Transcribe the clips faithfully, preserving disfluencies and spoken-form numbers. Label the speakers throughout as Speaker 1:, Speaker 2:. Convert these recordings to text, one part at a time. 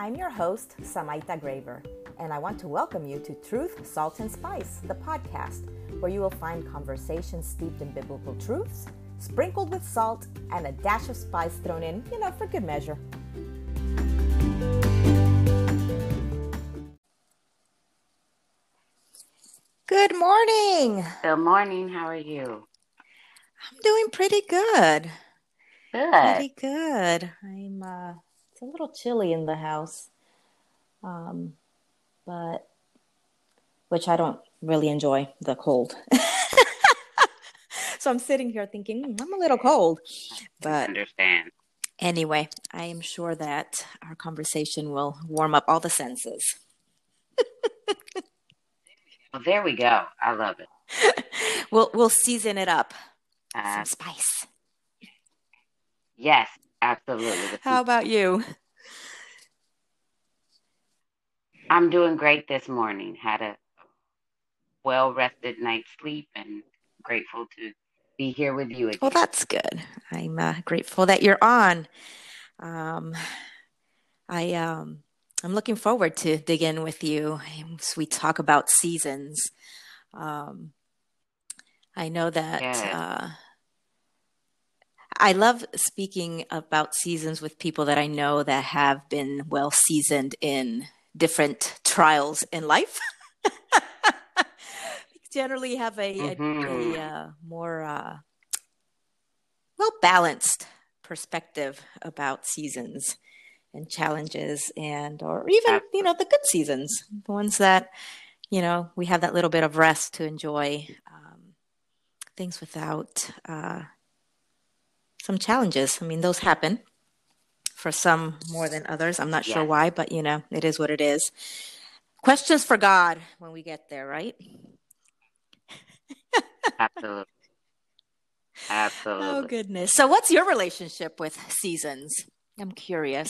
Speaker 1: I'm your host, Samaita Graver, and I want to welcome you to Truth, Salt, and Spice, the podcast, where you will find conversations steeped in biblical truths, sprinkled with salt, and a dash of spice thrown in, you know, for good measure. Good morning.
Speaker 2: Good morning. How are you?
Speaker 1: I'm doing pretty good.
Speaker 2: Good.
Speaker 1: Pretty good. I'm, uh, it's a little chilly in the house, um, but, which I don't really enjoy the cold. So I'm sitting here thinking, "Mm, I'm a little cold,
Speaker 2: I
Speaker 1: but
Speaker 2: understand.
Speaker 1: anyway, I am sure that our conversation will warm up all the senses.
Speaker 2: Well, there we go. I love it.
Speaker 1: We'll we'll season it up.
Speaker 2: Uh,
Speaker 1: Some spice.
Speaker 2: yes, absolutely. The
Speaker 1: How
Speaker 2: sea-
Speaker 1: about you?
Speaker 2: I'm doing great this morning. Had a well-rested night's sleep and grateful to be here with you
Speaker 1: Well,
Speaker 2: again.
Speaker 1: that's good. I'm uh, grateful that you're on. Um, I um, I'm looking forward to dig in with you as we talk about seasons. Um, I know that
Speaker 2: Yes.
Speaker 1: uh, I love speaking about seasons with people that I know that have been well seasoned in different trials in life. Generally have a, a,
Speaker 2: Mm-hmm.
Speaker 1: a uh, more uh, well balanced perspective about seasons and challenges, and or even you
Speaker 2: Absolutely.
Speaker 1: know the good seasons, the ones that you know we have that little bit of rest to enjoy um, things without uh, some challenges. I mean, those happen for some more than others. I'm not sure
Speaker 2: Yes,
Speaker 1: why, but you know, it is what it is. Questions for God when we get there, right?
Speaker 2: absolutely.
Speaker 1: Oh,
Speaker 2: Absolutely.
Speaker 1: goodness. So, what's your relationship with seasons? I'm curious.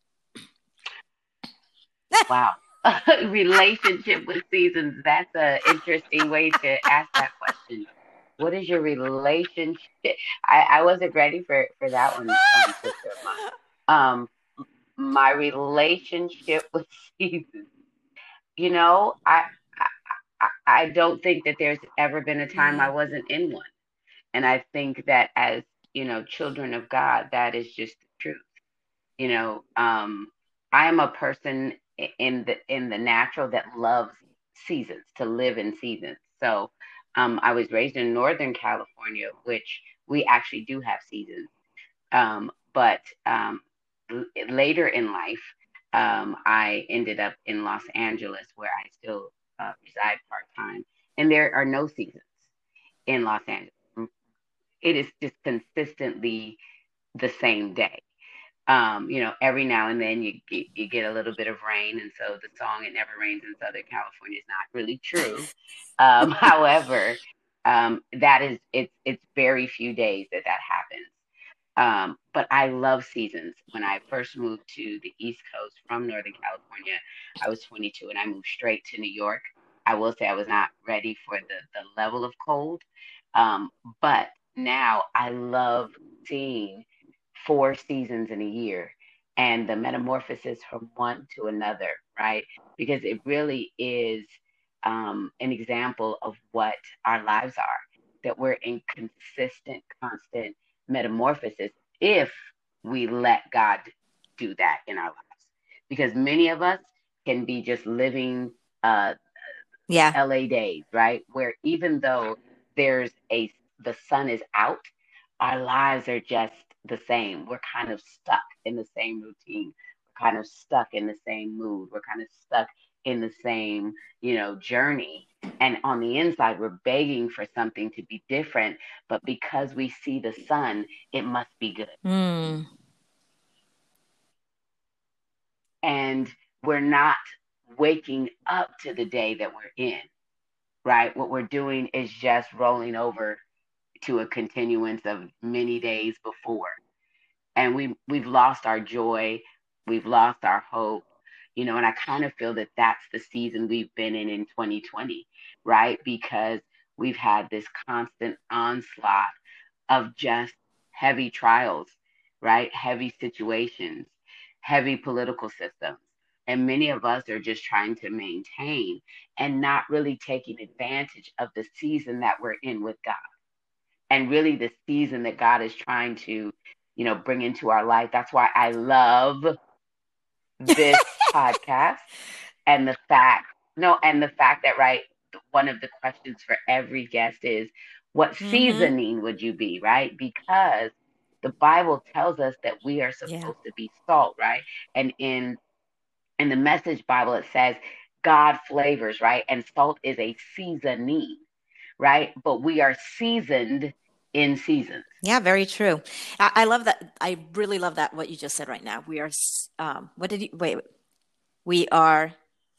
Speaker 2: Wow. Relationship with seasons. That's an interesting way to ask that question. What is your relationship? I, I wasn't ready for, for that one, um, sister of mine. Um, my relationship with seasons. You know, I, I I I don't think that there's ever been a time I
Speaker 1: Mm,
Speaker 2: wasn't in one. And I think that as, you know, children of God, that is just the truth. You know, um, I am a person i- in the in the natural that loves seasons, to live in seasons. So um, I was raised in Northern California, which we actually do have seasons. Um, but um, l- later in life, um, I ended up in Los Angeles, where I still uh, reside part time, and there are no seasons in Los Angeles. It is just consistently the same day. Um, you know, every now and then you get, you get a little bit of rain, and so the song "It Never Rains in Southern California" is not really true. Um, however, um, that is it's it's very few days that that happens. Um, but I love seasons. When I first moved to the East Coast from Northern California, I was twenty-two and I moved straight to New York. I will say I was not ready for the, the level of cold. Um, but now I love seeing four seasons in a year and the metamorphosis from one to another, right? Because it really is um, an example of what our lives are, that we're in consistent, constant metamorphosis if we let God do that in our lives. Because many of us can be just living uh,
Speaker 1: yeah.
Speaker 2: L A days, right? Where even though there's a the sun is out, our lives are just the same. We're kind of stuck in the same routine. We're kind of stuck in the same mood. We're kind of stuck in the same, you know, journey. And on the inside, we're begging for something to be different. But because we see the sun, it must be good.
Speaker 1: Mm,
Speaker 2: And we're not waking up to the day that we're in, right? What we're doing is just rolling over to a continuance of many days before. And we we've lost our joy, we've lost our hope, you know, and I kind of feel that that's the season we've been in in twenty twenty, right? Because we've had this constant onslaught of just heavy trials, right? Heavy situations, heavy political systems. And many of us are just trying to maintain and not really taking advantage of the season that we're in with God, and really the season that God is trying to, you know, bring into our life. That's why I love this podcast, and the fact, no, and the fact that, right, one of the questions for every guest is, what
Speaker 1: Mm-hmm.
Speaker 2: seasoning would you be, right? Because the Bible tells us that we are
Speaker 1: Yeah.
Speaker 2: supposed to be salt, right? And in in the Message Bible, it says God flavors, right? And salt is a seasoning, right? But we are seasoned in seasons.
Speaker 1: Yeah, very true. I, I love that. I really love that, what you just said right now. We are, s- um, what did you, wait, we are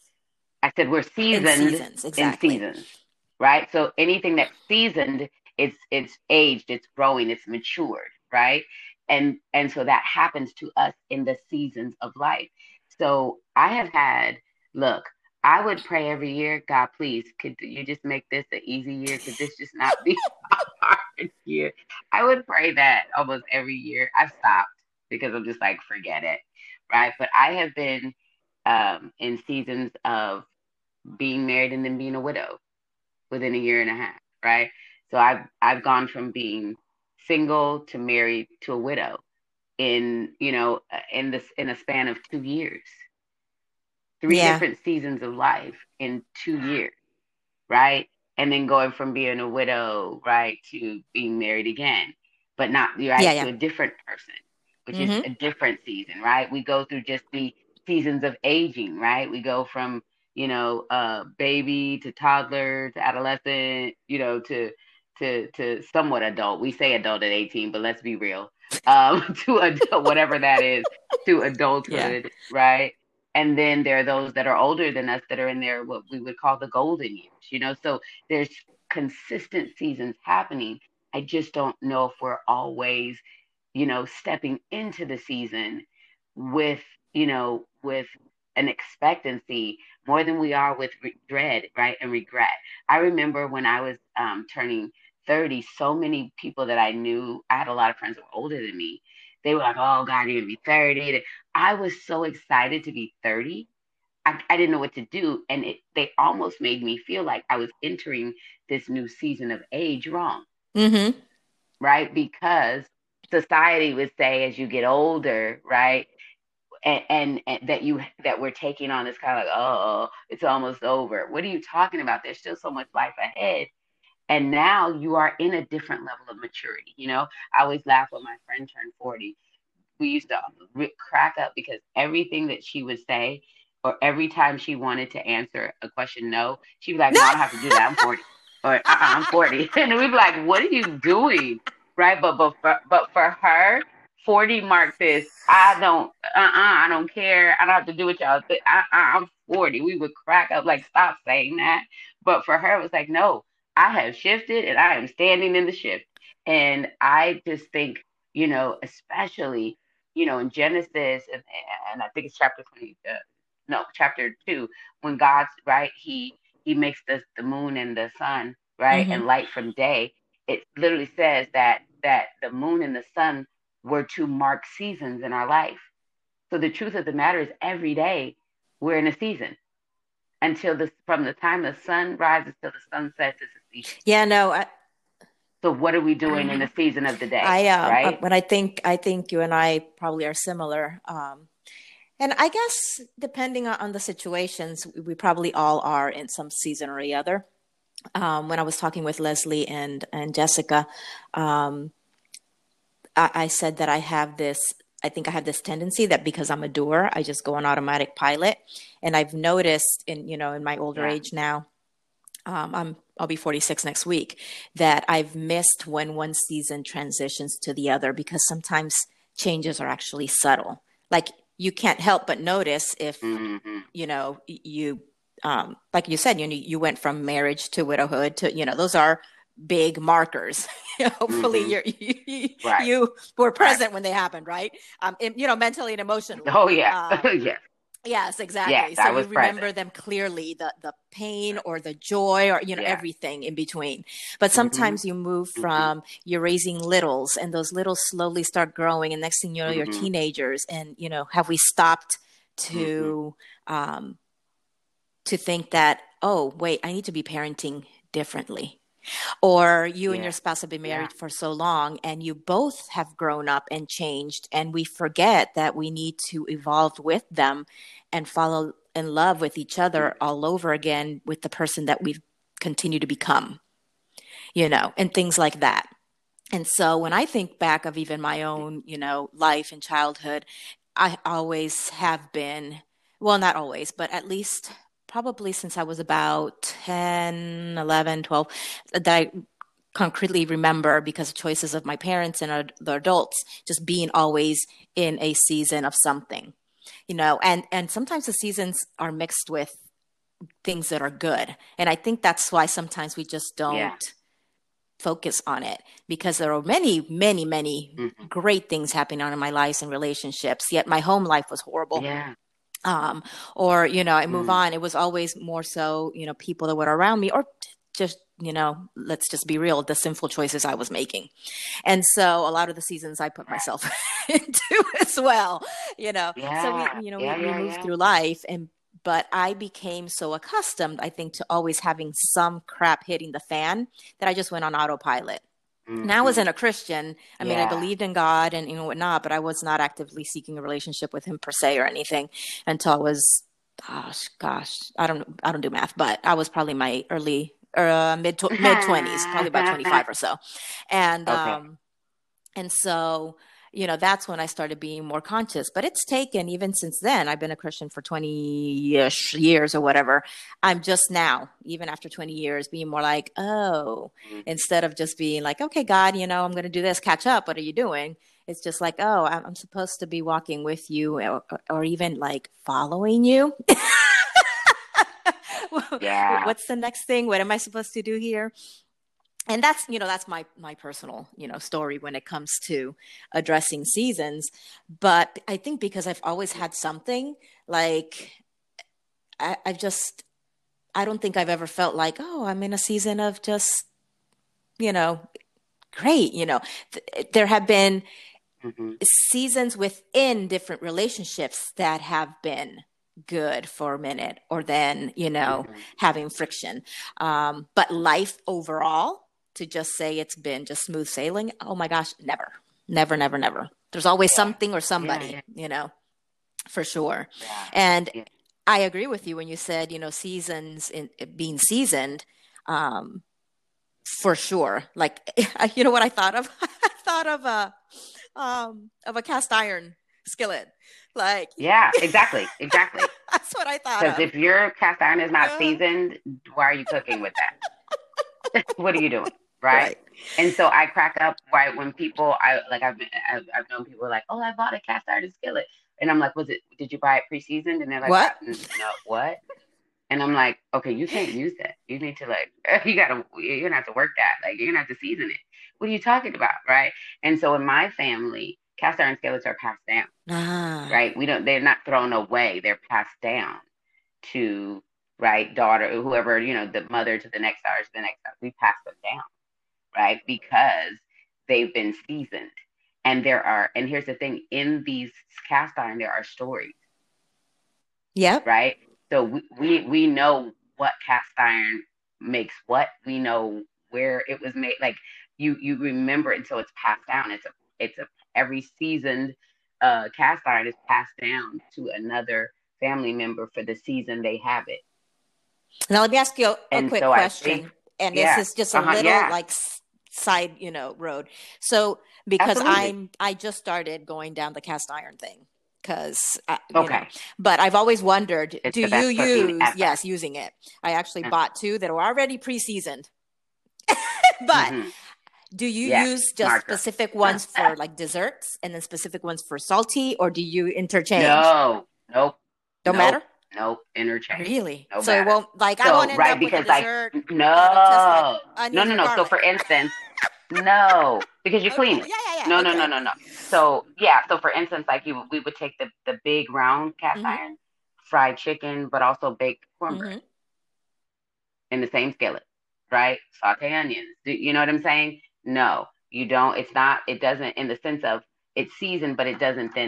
Speaker 2: I said we're
Speaker 1: in
Speaker 2: seasoned
Speaker 1: seasons.
Speaker 2: in
Speaker 1: Exactly.
Speaker 2: seasons, right? So anything that's seasoned, it's it's aged, it's growing, it's matured, right? And and so that happens to us in the seasons of life. So I have had, look, I would pray every year, God, please, could you just make this an easy year? Could this just not be a hard year? I would pray that almost every year. I've stopped because I'm just like, forget it, right? But I have been um, in seasons of being married and then being a widow within a year and a half, right? So I've I've gone from being single to married to a widow in, you know, in this in a span of two years. Three
Speaker 1: Yeah.
Speaker 2: different seasons of life in two years, right? And then going from being a widow, right, to being married again, but not
Speaker 1: Yeah.
Speaker 2: right
Speaker 1: Yeah.
Speaker 2: to a different person, which is
Speaker 1: Mm-hmm.
Speaker 2: a different season, right? We go through just the seasons of aging, right? We go from, you know, uh, baby to toddler to adolescent, you know, to to to somewhat adult. We say adult at eighteen, but let's be real, um, to adult, whatever that is, to
Speaker 1: Yeah.
Speaker 2: adulthood, right? And then there are those that are older than us that are in there, what we would call the golden years, you know. So there's consistent seasons happening. I just don't know if we're always, you know, stepping into the season with, you know, with an expectancy more than we are with re- dread, right? And regret. I remember when I was um, turning thirty, so many people that I knew, I had a lot of friends that were older than me. They were like, oh God, you're going to be thirty. I was so excited to be thirty. I, I didn't know what to do. And it, they almost made me feel like I was entering this new season of age wrong,
Speaker 1: Mm-hmm.
Speaker 2: right? Because society would say as you get older, right? And, and, and that you that we're taking on this kind of like, oh, it's almost over. What are you talking about? There's still so much life ahead. And now you are in a different level of maturity. You know, I always laugh when my friend turned forty. We used to crack up because everything that she would say, or every time she wanted to answer a question no, she'd be like, no, I don't have to do that. I'm forty. Or uh-uh, I'm forty. And we'd be like, what are you doing? Right. But but for, but for her, forty marked this. I don't, uh-uh, I don't care. I don't have to do what y'all think. Uh-uh, I'm forty. We would crack up, like, stop saying that. But for her, it was like, no, I have shifted and I am standing in the shift. And I just think, you know, especially, you know, in Genesis, and, and I think it's chapter twenty, uh, no, chapter two, when God's, right, he he makes the the moon and the sun, right,
Speaker 1: Mm-hmm.
Speaker 2: and light from day. It literally says that that the moon and the sun were to mark seasons in our life. So the truth of the matter is, every day we're in a season until the from the time the sun rises till the sun sets is a season.
Speaker 1: Yeah. No, I,
Speaker 2: So what are we doing in the season of the day,
Speaker 1: I, um, uh,
Speaker 2: right?
Speaker 1: but I think, I think you and I probably are similar. Um, and I guess depending on, on the situations, we probably all are in some season or the other. Um, when I was talking with Leslie and, and Jessica, um, I, I said that I have this, I think I have this tendency that because I'm a doer, I just go on automatic pilot. And I've noticed in, you know, in my older
Speaker 2: Yeah.
Speaker 1: age now, um, I'm, I'll be forty-six next week, that I've missed when one season transitions to the other because sometimes changes are actually subtle. Like you can't help but notice if,
Speaker 2: Mm-hmm.
Speaker 1: you know, you, um, like you said, you know, you went from marriage to widowhood to, you know, those are big markers. Hopefully
Speaker 2: Mm-hmm.
Speaker 1: you're, you,
Speaker 2: Right.
Speaker 1: you were
Speaker 2: Right.
Speaker 1: present when they happened, right? Um, you know, mentally and emotionally.
Speaker 2: Oh yeah.
Speaker 1: Um,
Speaker 2: Yes.
Speaker 1: Yes,
Speaker 2: Yes.
Speaker 1: exactly. So
Speaker 2: I
Speaker 1: you
Speaker 2: was present.
Speaker 1: remember them clearly, the the pain or the joy or you know
Speaker 2: Yeah.
Speaker 1: everything in between. But
Speaker 2: Mm-hmm.
Speaker 1: sometimes you move
Speaker 2: Mm-hmm.
Speaker 1: from you're raising littles and those littles slowly start growing and next thing you know you're
Speaker 2: Mm-hmm.
Speaker 1: teenagers and you know have we stopped
Speaker 2: Mm-hmm.
Speaker 1: to um, to think that, oh, wait, I need to be parenting differently. Or you and your
Speaker 2: Yeah.
Speaker 1: spouse have been
Speaker 2: Yeah.
Speaker 1: married for so long and you both have grown up and changed, and we forget that we need to evolve with them and follow in love with each other
Speaker 2: Mm-hmm.
Speaker 1: all over again with the person that we've continued to become, you know, and things like that. And so when I think back of even my own, you know, life and childhood, I always have been, well, not always, but at least probably since I was about ten, eleven, twelve, that I concretely remember because of choices of my parents and ad- the adults, just being always in a season of something, you know, and, and sometimes the seasons are mixed with things that are good. And I think that's why sometimes we just
Speaker 2: Yeah.
Speaker 1: don't focus on it, because there are many, many, many
Speaker 2: Mm-hmm.
Speaker 1: great things happening on in my life and relationships. Yet my home life was horrible.
Speaker 2: Yeah.
Speaker 1: Um, or, you know, I move
Speaker 2: Mm.
Speaker 1: on. It was always more so, you know, people that were around me, or just, you know, let's just be real, the sinful choices I was making. And so a lot of the seasons I put
Speaker 2: Right.
Speaker 1: myself into as well, you know. So we,
Speaker 2: Yeah.
Speaker 1: you know, we,
Speaker 2: Yeah.
Speaker 1: we
Speaker 2: Yeah.
Speaker 1: move
Speaker 2: Yeah.
Speaker 1: through life, and but I became so accustomed, I think, to always having some crap hitting the fan that I just went on autopilot. And I
Speaker 2: Mm-hmm.
Speaker 1: wasn't a Christian. I mean, I
Speaker 2: Yeah.
Speaker 1: believed in God and you know whatnot, but I was not actively seeking a relationship with Him per se or anything until I was, gosh, gosh, I don't, I don't do math, but I was probably my early, uh, mid tw- mid twenties, probably about twenty five or so, and
Speaker 2: Okay.
Speaker 1: um, and so, you know, that's when I started being more conscious. But it's taken, even since then, I've been a Christian for twenty-ish years or whatever. I'm just now, even after twenty years, being more like, oh,
Speaker 2: Mm.
Speaker 1: instead of just being like, okay, God, you know, I'm going to do this, catch up. What are you doing? It's just like, oh, I'm I'm supposed to be walking with you, or, or even like following you.
Speaker 2: Yeah.
Speaker 1: What's the next thing? What am I supposed to do here? And that's, you know, that's my my personal, you know, story when it comes to addressing seasons. But I think because I've always had something, like I, I've just, I don't think I've ever felt like, oh, I'm in a season of just, you know, great. You know, Th- there have been
Speaker 2: Mm-hmm.
Speaker 1: seasons within different relationships that have been good for a minute, or then, you know,
Speaker 2: Mm-hmm.
Speaker 1: having friction. Um, but life overall, to just say it's been just smooth sailing, oh my gosh, never, never, never, never. There's always
Speaker 2: Yeah.
Speaker 1: something or
Speaker 2: Yeah.
Speaker 1: somebody,
Speaker 2: Yeah.
Speaker 1: you know, for sure.
Speaker 2: Yeah.
Speaker 1: And
Speaker 2: Yeah.
Speaker 1: I agree with you when you said, you know, seasons in being seasoned, um, for sure. Like, you know what I thought of? I thought of a, um, of a cast iron skillet. Like,
Speaker 2: Yeah. Exactly. Exactly.
Speaker 1: that's what I thought
Speaker 2: Because
Speaker 1: of.
Speaker 2: if your cast iron is not
Speaker 1: Uh,
Speaker 2: seasoned, why are you cooking with that? What are you doing? Right.
Speaker 1: right.
Speaker 2: And so I crack up right when people I like I've been I've, I've known people like, oh, I bought a cast iron skillet, and I'm like, was it? Did you buy it pre-seasoned? And they're like,
Speaker 1: What?
Speaker 2: I, no, what? And I'm like, okay, you can't use that. You need to like, you gotta, you're gonna have to work that. Like, you're gonna have to season it. What are you talking about, right? And so in my family, cast iron skillets are passed down,
Speaker 1: Ah,
Speaker 2: right? We don't, they're not thrown away. They're passed down to right daughter, whoever you know, the mother to the next daughter to the next daughter. We pass them down, right? Because they've been seasoned. And there are, and here's the thing: in these cast iron, there are stories,
Speaker 1: yep.
Speaker 2: right? So we, we we know what cast iron makes what. We know where it was made. Like you you remember it, so it's passed down. It's a it's a every seasoned uh, cast iron is passed down to another family member for the season they have it.
Speaker 1: Now let me ask you a, a
Speaker 2: And
Speaker 1: quick
Speaker 2: so I think,
Speaker 1: question, and this
Speaker 2: yeah,
Speaker 1: is just a
Speaker 2: uh huh,
Speaker 1: little
Speaker 2: yeah,
Speaker 1: like s- side, you know, road. So because
Speaker 2: absolutely,
Speaker 1: I'm, I just started going down the cast iron thing because, you know,
Speaker 2: okay.
Speaker 1: but I've always wondered,
Speaker 2: It's
Speaker 1: do
Speaker 2: the
Speaker 1: you
Speaker 2: best cooking
Speaker 1: use?
Speaker 2: ever.
Speaker 1: Yes, using it. I actually bought two that were already pre-seasoned, but
Speaker 2: Mm-hmm.
Speaker 1: do you
Speaker 2: Yes,
Speaker 1: use just
Speaker 2: smart girl.
Speaker 1: specific ones for like desserts and then specific ones for salty, or do you interchange?
Speaker 2: No, nope,
Speaker 1: Don't
Speaker 2: nope,
Speaker 1: matter?
Speaker 2: nope. Interchange,
Speaker 1: Really?
Speaker 2: no
Speaker 1: So it
Speaker 2: matter.
Speaker 1: won't, like, I won't
Speaker 2: So
Speaker 1: end
Speaker 2: right,
Speaker 1: up with a
Speaker 2: because like
Speaker 1: dessert that'll taste like
Speaker 2: no, no,
Speaker 1: onions
Speaker 2: no,
Speaker 1: or
Speaker 2: no. So
Speaker 1: garlic.
Speaker 2: for instance, no, because you
Speaker 1: Okay.
Speaker 2: clean it.
Speaker 1: Yeah, yeah, yeah.
Speaker 2: No, no, no,
Speaker 1: Okay.
Speaker 2: no, no. So yeah, so for instance, like you, we would take the the big round cast
Speaker 1: Mm-hmm.
Speaker 2: iron, fried chicken, but also baked cornbread
Speaker 1: Mm-hmm.
Speaker 2: in the same skillet, right? Saute onions. Do you know what I'm saying? No, you don't. It's not. It doesn't in the sense of it's seasoned, but it doesn't then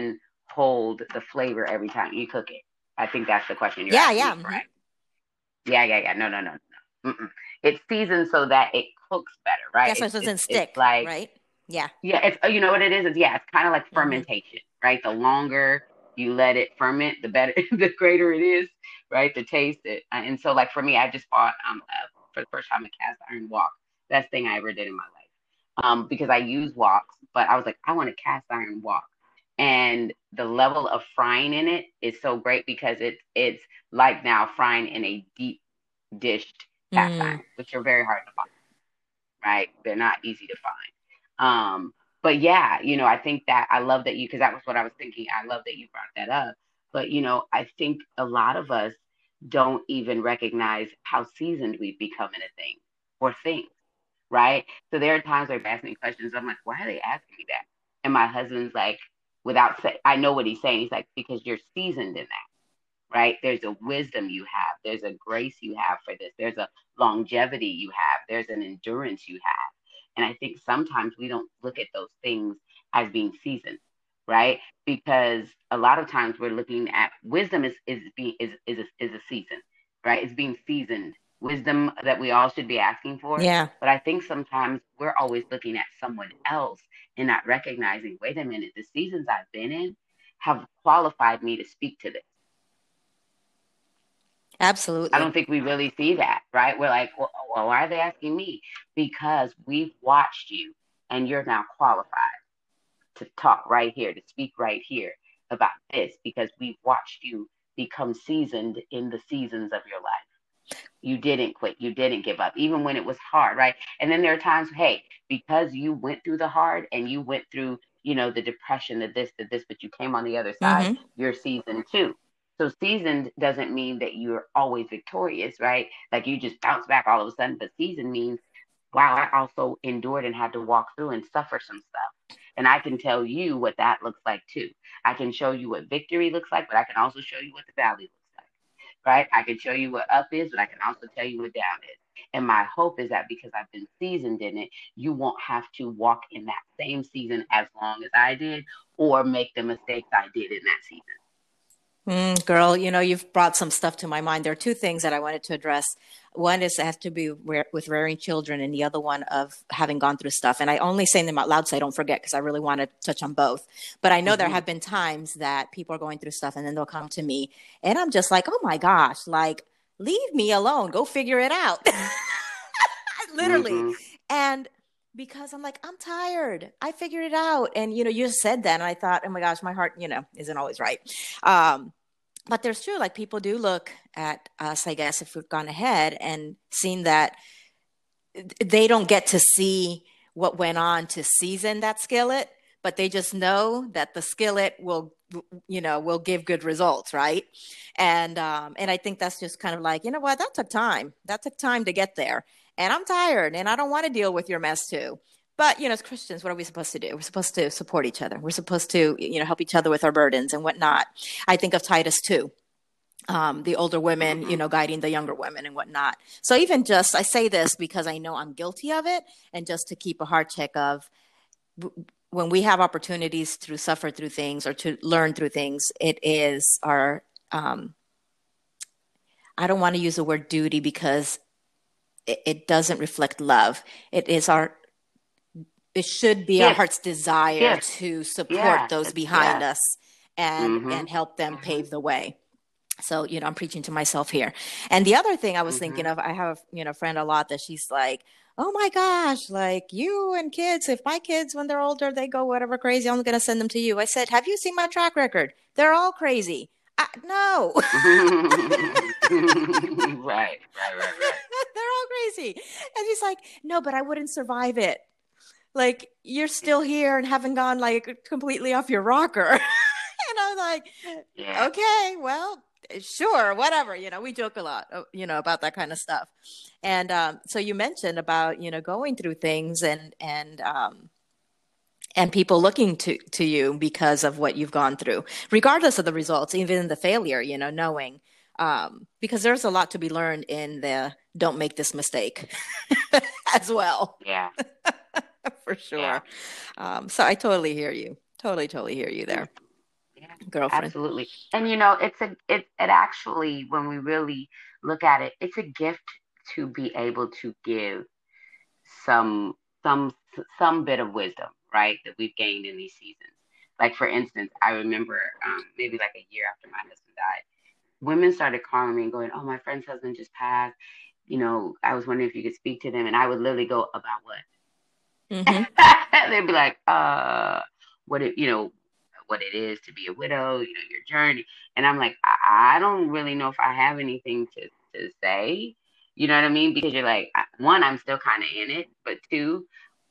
Speaker 2: hold the flavor every time you cook it? I think that's the question you're
Speaker 1: Yeah,
Speaker 2: asking
Speaker 1: yeah.
Speaker 2: me,
Speaker 1: Hmm.
Speaker 2: correct? Yeah, yeah, yeah. No, no, no, no. Mm-mm. It's seasoned so that it cooks better, right?
Speaker 1: Yeah, so
Speaker 2: It's
Speaker 1: it
Speaker 2: it's
Speaker 1: doesn't
Speaker 2: it's
Speaker 1: stick,
Speaker 2: like
Speaker 1: right? Yeah.
Speaker 2: yeah, it's you know what it is? Is yeah, it's kind of like
Speaker 1: Hmm.
Speaker 2: fermentation, right? The longer you let it ferment, the better, the greater it is, right? The taste it, and so like for me, I just bought um uh, for the first time a cast iron wok. Best thing I ever did in my life. Um, because I use woks, but I was like, I want a cast iron wok, and the level of frying in it is so great because it's it's like now frying in a deep dished cast
Speaker 1: Mm.
Speaker 2: iron, which are very hard to find, right? They're not easy to find. Um, but yeah, you know, I think that I love that you, because that was what I was thinking. I love that you brought that up. But, you know, I think a lot of us don't even recognize how seasoned we've become in a thing or things, right? So there are times where they ask me questions. I'm like, why are they asking me that? And my husband's like, without say, I know what he's saying. He's like, because you're seasoned in that, right? There's a wisdom you have. There's a grace you have for this. There's a longevity you have. There's an endurance you have. And I think sometimes we don't look at those things as being seasoned, right? Because a lot of times we're looking at wisdom is is being is is a, is a season, right? It's being seasoned. Wisdom that we all should be asking for.
Speaker 1: Yeah.
Speaker 2: But I think sometimes we're always looking at someone else and not recognizing, wait a minute, the seasons I've been in have qualified me to speak to this. I
Speaker 1: Absolutely.
Speaker 2: don't think we really see that, right? We're like, well, well, why are they asking me? Because we've watched you and you're now qualified to talk right here, to speak right here about this because we've watched you become seasoned in the seasons of your life. You didn't quit. You didn't give up, even when it was hard, right? And then there are times, hey, because you went through the hard and you went through, you know, the depression, the this, the this, but you came on the other side,
Speaker 1: Hmm.
Speaker 2: you're seasoned too. So seasoned doesn't mean that you're always victorious, right? Like you just bounce back all of a sudden. But seasoned means, wow, I also endured and had to walk through and suffer some stuff. And I can tell you what that looks like too. I can show you what victory looks like, but I can also show you what the valley looks like, right? I can show you what up is, but I can also tell you what down is. And my hope is that because I've been seasoned in it, you won't have to walk in that same season as long as I did or make the mistakes I did in that season.
Speaker 1: Mm, girl, you know, you've brought some stuff to my mind. There are two things that I wanted to address. One is it has to be re- with rearing children, and the other one of having gone through stuff. And I only say them out loud so I don't forget because I really want to touch on both. But I know there
Speaker 2: Mm-hmm.
Speaker 1: have been times that people are going through stuff and then they'll come to me and I'm just like, oh my gosh, like, leave me alone. Go figure it out. Literally.
Speaker 2: Mm-hmm.
Speaker 1: And because I'm like, I'm tired. I figured it out. And, you know, you said that. And I thought, oh my gosh, my heart, you know, isn't always right. Um, but there's true, like people do look at us, I guess, if we've gone ahead and seen that they don't get to see what went on to season that skillet, but they just know that the skillet will, you know, will give good results, right? And um, and I think that's just kind of like, you know what, that took time. That took time to get there, and I'm tired, and I don't want to deal with your mess too. But you know, as Christians, what are we supposed to do? We're supposed to support each other. We're supposed to, you know, help each other with our burdens and whatnot. I think of Titus too, um, the older women, you
Speaker 2: Mm-hmm.
Speaker 1: know, guiding the younger women and whatnot. So even just, I say this because I know I'm guilty of it, and just to keep a heart check of when we have opportunities to suffer through things or to learn through things, it is our, um, I don't want to use the word duty because it, it doesn't reflect love. It is our, it should be our
Speaker 2: Gift,
Speaker 1: heart's desire
Speaker 2: gift.
Speaker 1: to support
Speaker 2: Yeah,
Speaker 1: those
Speaker 2: it's,
Speaker 1: behind
Speaker 2: yeah.
Speaker 1: us and
Speaker 2: Mm-hmm.
Speaker 1: and help them
Speaker 2: Mm-hmm.
Speaker 1: pave the way. So, you know, I'm preaching to myself here. And the other thing I was thinking
Speaker 2: Mm-hmm.
Speaker 1: of, I have, you know, a friend a lot that she's like, oh my gosh, like you and kids, if my kids, when they're older, they go whatever crazy, I'm going to send them to you. I said, have you seen my track record? They're all crazy. I, no,
Speaker 2: Right, right, right, right.
Speaker 1: they're all crazy. And she's like, no, but I wouldn't survive it. Like, you're still here and haven't gone like completely off your rocker. And I'm like,
Speaker 2: Yeah.
Speaker 1: okay, well, sure, whatever. You know, we joke a lot, uh, you know, about that kind of stuff. And um, so you mentioned about, you know, going through things and and um, and people looking to to you because of what you've gone through, regardless of the results, even the failure. You know, knowing um, because there's a lot to be learned in the don't make this mistake as well,
Speaker 2: Yeah.
Speaker 1: for
Speaker 2: Yeah.
Speaker 1: sure. Um, so I totally hear you. Totally, totally hear you
Speaker 2: Yeah.
Speaker 1: there.
Speaker 2: Yeah,
Speaker 1: girlfriend.
Speaker 2: absolutely. And you know, it's a it it actually, when we really look at it, it's a gift to be able to give some some some bit of wisdom, right, that we've gained in these seasons. Like for instance, I remember um, maybe like a year after my husband died, women started calling me and going, "Oh, my friend's husband just passed. You know, I was wondering if you could speak to them." And I would literally go, "About what?"
Speaker 1: Mm-hmm.
Speaker 2: They'd be like, "Uh, what it, you know, what it is to be a widow, you know, your journey." And I'm like, I, I don't really know if I have anything to to say. You know what I mean? Because you're like, one, I'm still kind of in it, but two,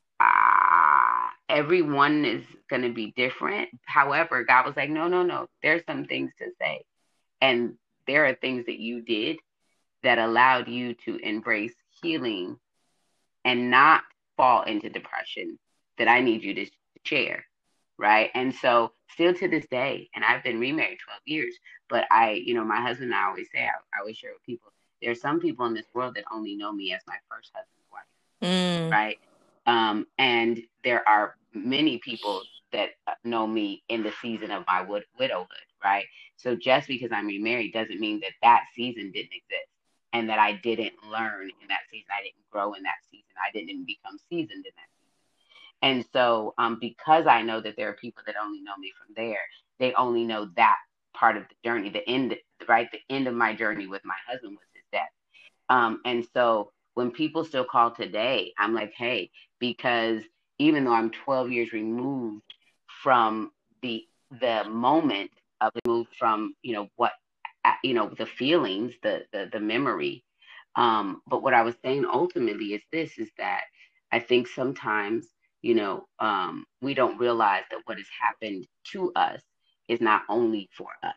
Speaker 2: uh, everyone is going to be different. However, God was like, no, no, no. There's some things to say, and there are things that you did that allowed you to embrace healing and not fall into depression that I need you to share. Right. And so, still to this day, and I've been remarried twelve years, but I, you know, my husband and I always say, I, I always share with people, there are some people in this world that only know me as my first husband's wife.
Speaker 1: Mm.
Speaker 2: Right. Um, and there are many people that know me in the season of my wid- widowhood. Right. So, just because I'm remarried doesn't mean that that season didn't exist and that I didn't learn in that season. I didn't grow in that season. I didn't become seasoned in that season. And so, um, because I know that there are people that only know me from there, they only know that part of the journey, the end, right? The end of my journey with my husband was his death. Um, and so, when people still call today, I'm like, hey, because even though I'm twelve years removed from the the moment of removed from, you know, what, uh, you know, the feelings, the the, the memory. Um, but what I was saying ultimately is this: is that I think sometimes, you know, um, we don't realize that what has happened to us is not only for us.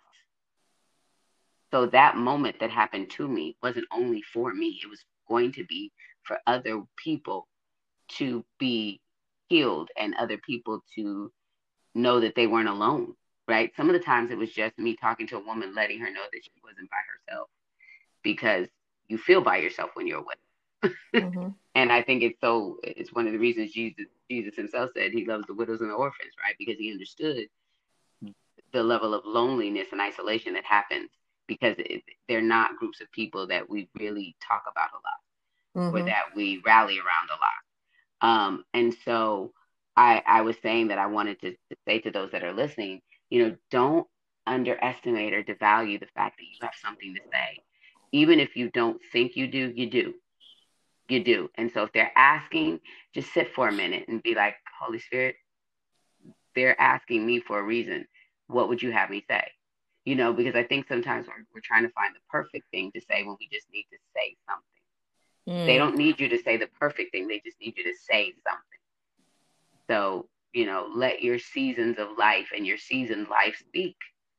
Speaker 2: So that moment that happened to me wasn't only for me, it was going to be for other people to be healed and other people to know that they weren't alone, right? Some of the times it was just me talking to a woman, letting her know that she wasn't by herself, because you feel by yourself when you're with.
Speaker 1: Mm-hmm.
Speaker 2: And I think it's so, it's one of the reasons Jesus, Jesus himself said he loves the widows and the orphans, right? Because he understood the level of loneliness and isolation that happens because it, they're not groups of people that we really talk about a lot or
Speaker 1: Mm-hmm.
Speaker 2: that we rally around a lot. Um, and so I, I was saying that I wanted to, to say to those that are listening, you know, don't underestimate or devalue the fact that you have something to say. Even if you don't think you do, you do. You do. And so if they're asking, just sit for a minute and be like, Holy Spirit, they're asking me for a reason. What would you have me say? You know, because I think sometimes we're, we're trying to find the perfect thing to say when we just need to say something. They
Speaker 1: Mm.
Speaker 2: don't need you to say the perfect thing, they just need you to say something. So, you know, let your seasons of life and your seasoned life speak.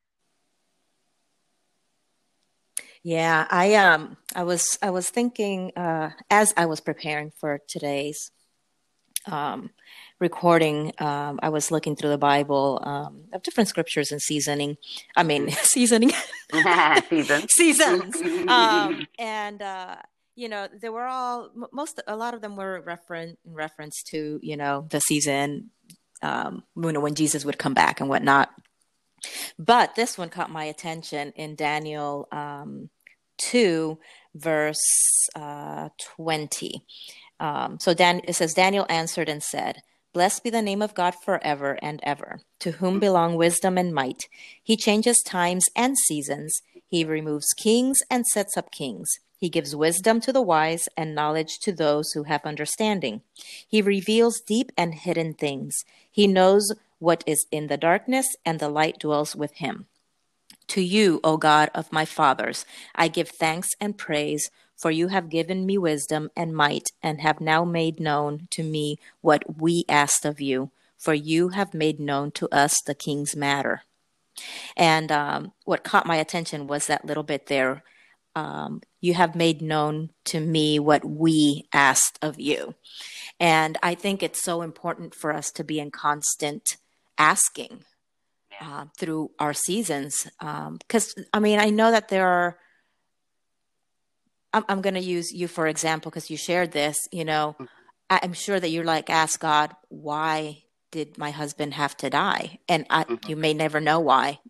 Speaker 1: Yeah, I um I was I was thinking uh as I was preparing for today's um recording, um I was looking through the Bible um of different scriptures and seasoning. I mean
Speaker 2: Mm-hmm.
Speaker 1: seasoning
Speaker 2: Seasons.
Speaker 1: seasons. Um and uh you know, they were all m- most a lot of them were referen in reference to, you know, the season, um you know, when Jesus would come back and whatnot. But this one caught my attention in Daniel um, two, verse uh, twenty. Um, so Dan, it says, Daniel answered and said, Blessed be the name of God forever and ever, to whom belong wisdom and might. He changes times and seasons. He removes kings and sets up kings. He gives wisdom to the wise and knowledge to those who have understanding. He reveals deep and hidden things. He knows what is in the darkness, and the light dwells with him. To you, O God of my fathers, I give thanks and praise, for you have given me wisdom and might, and have now made known to me what we asked of you, for you have made known to us the king's matter. And um, what caught my attention was that little bit there. Um, you have made known to me what we asked of you. And I think it's so important for us to be in constant asking
Speaker 2: Yeah.
Speaker 1: uh, through our seasons. Because, um, I mean, I know that there are, I'm, I'm going to use you for example, because you shared this, you know, I, I'm sure that you're like, ask God, why did my husband have to die? And I,
Speaker 2: Mm-hmm.
Speaker 1: you may never know why.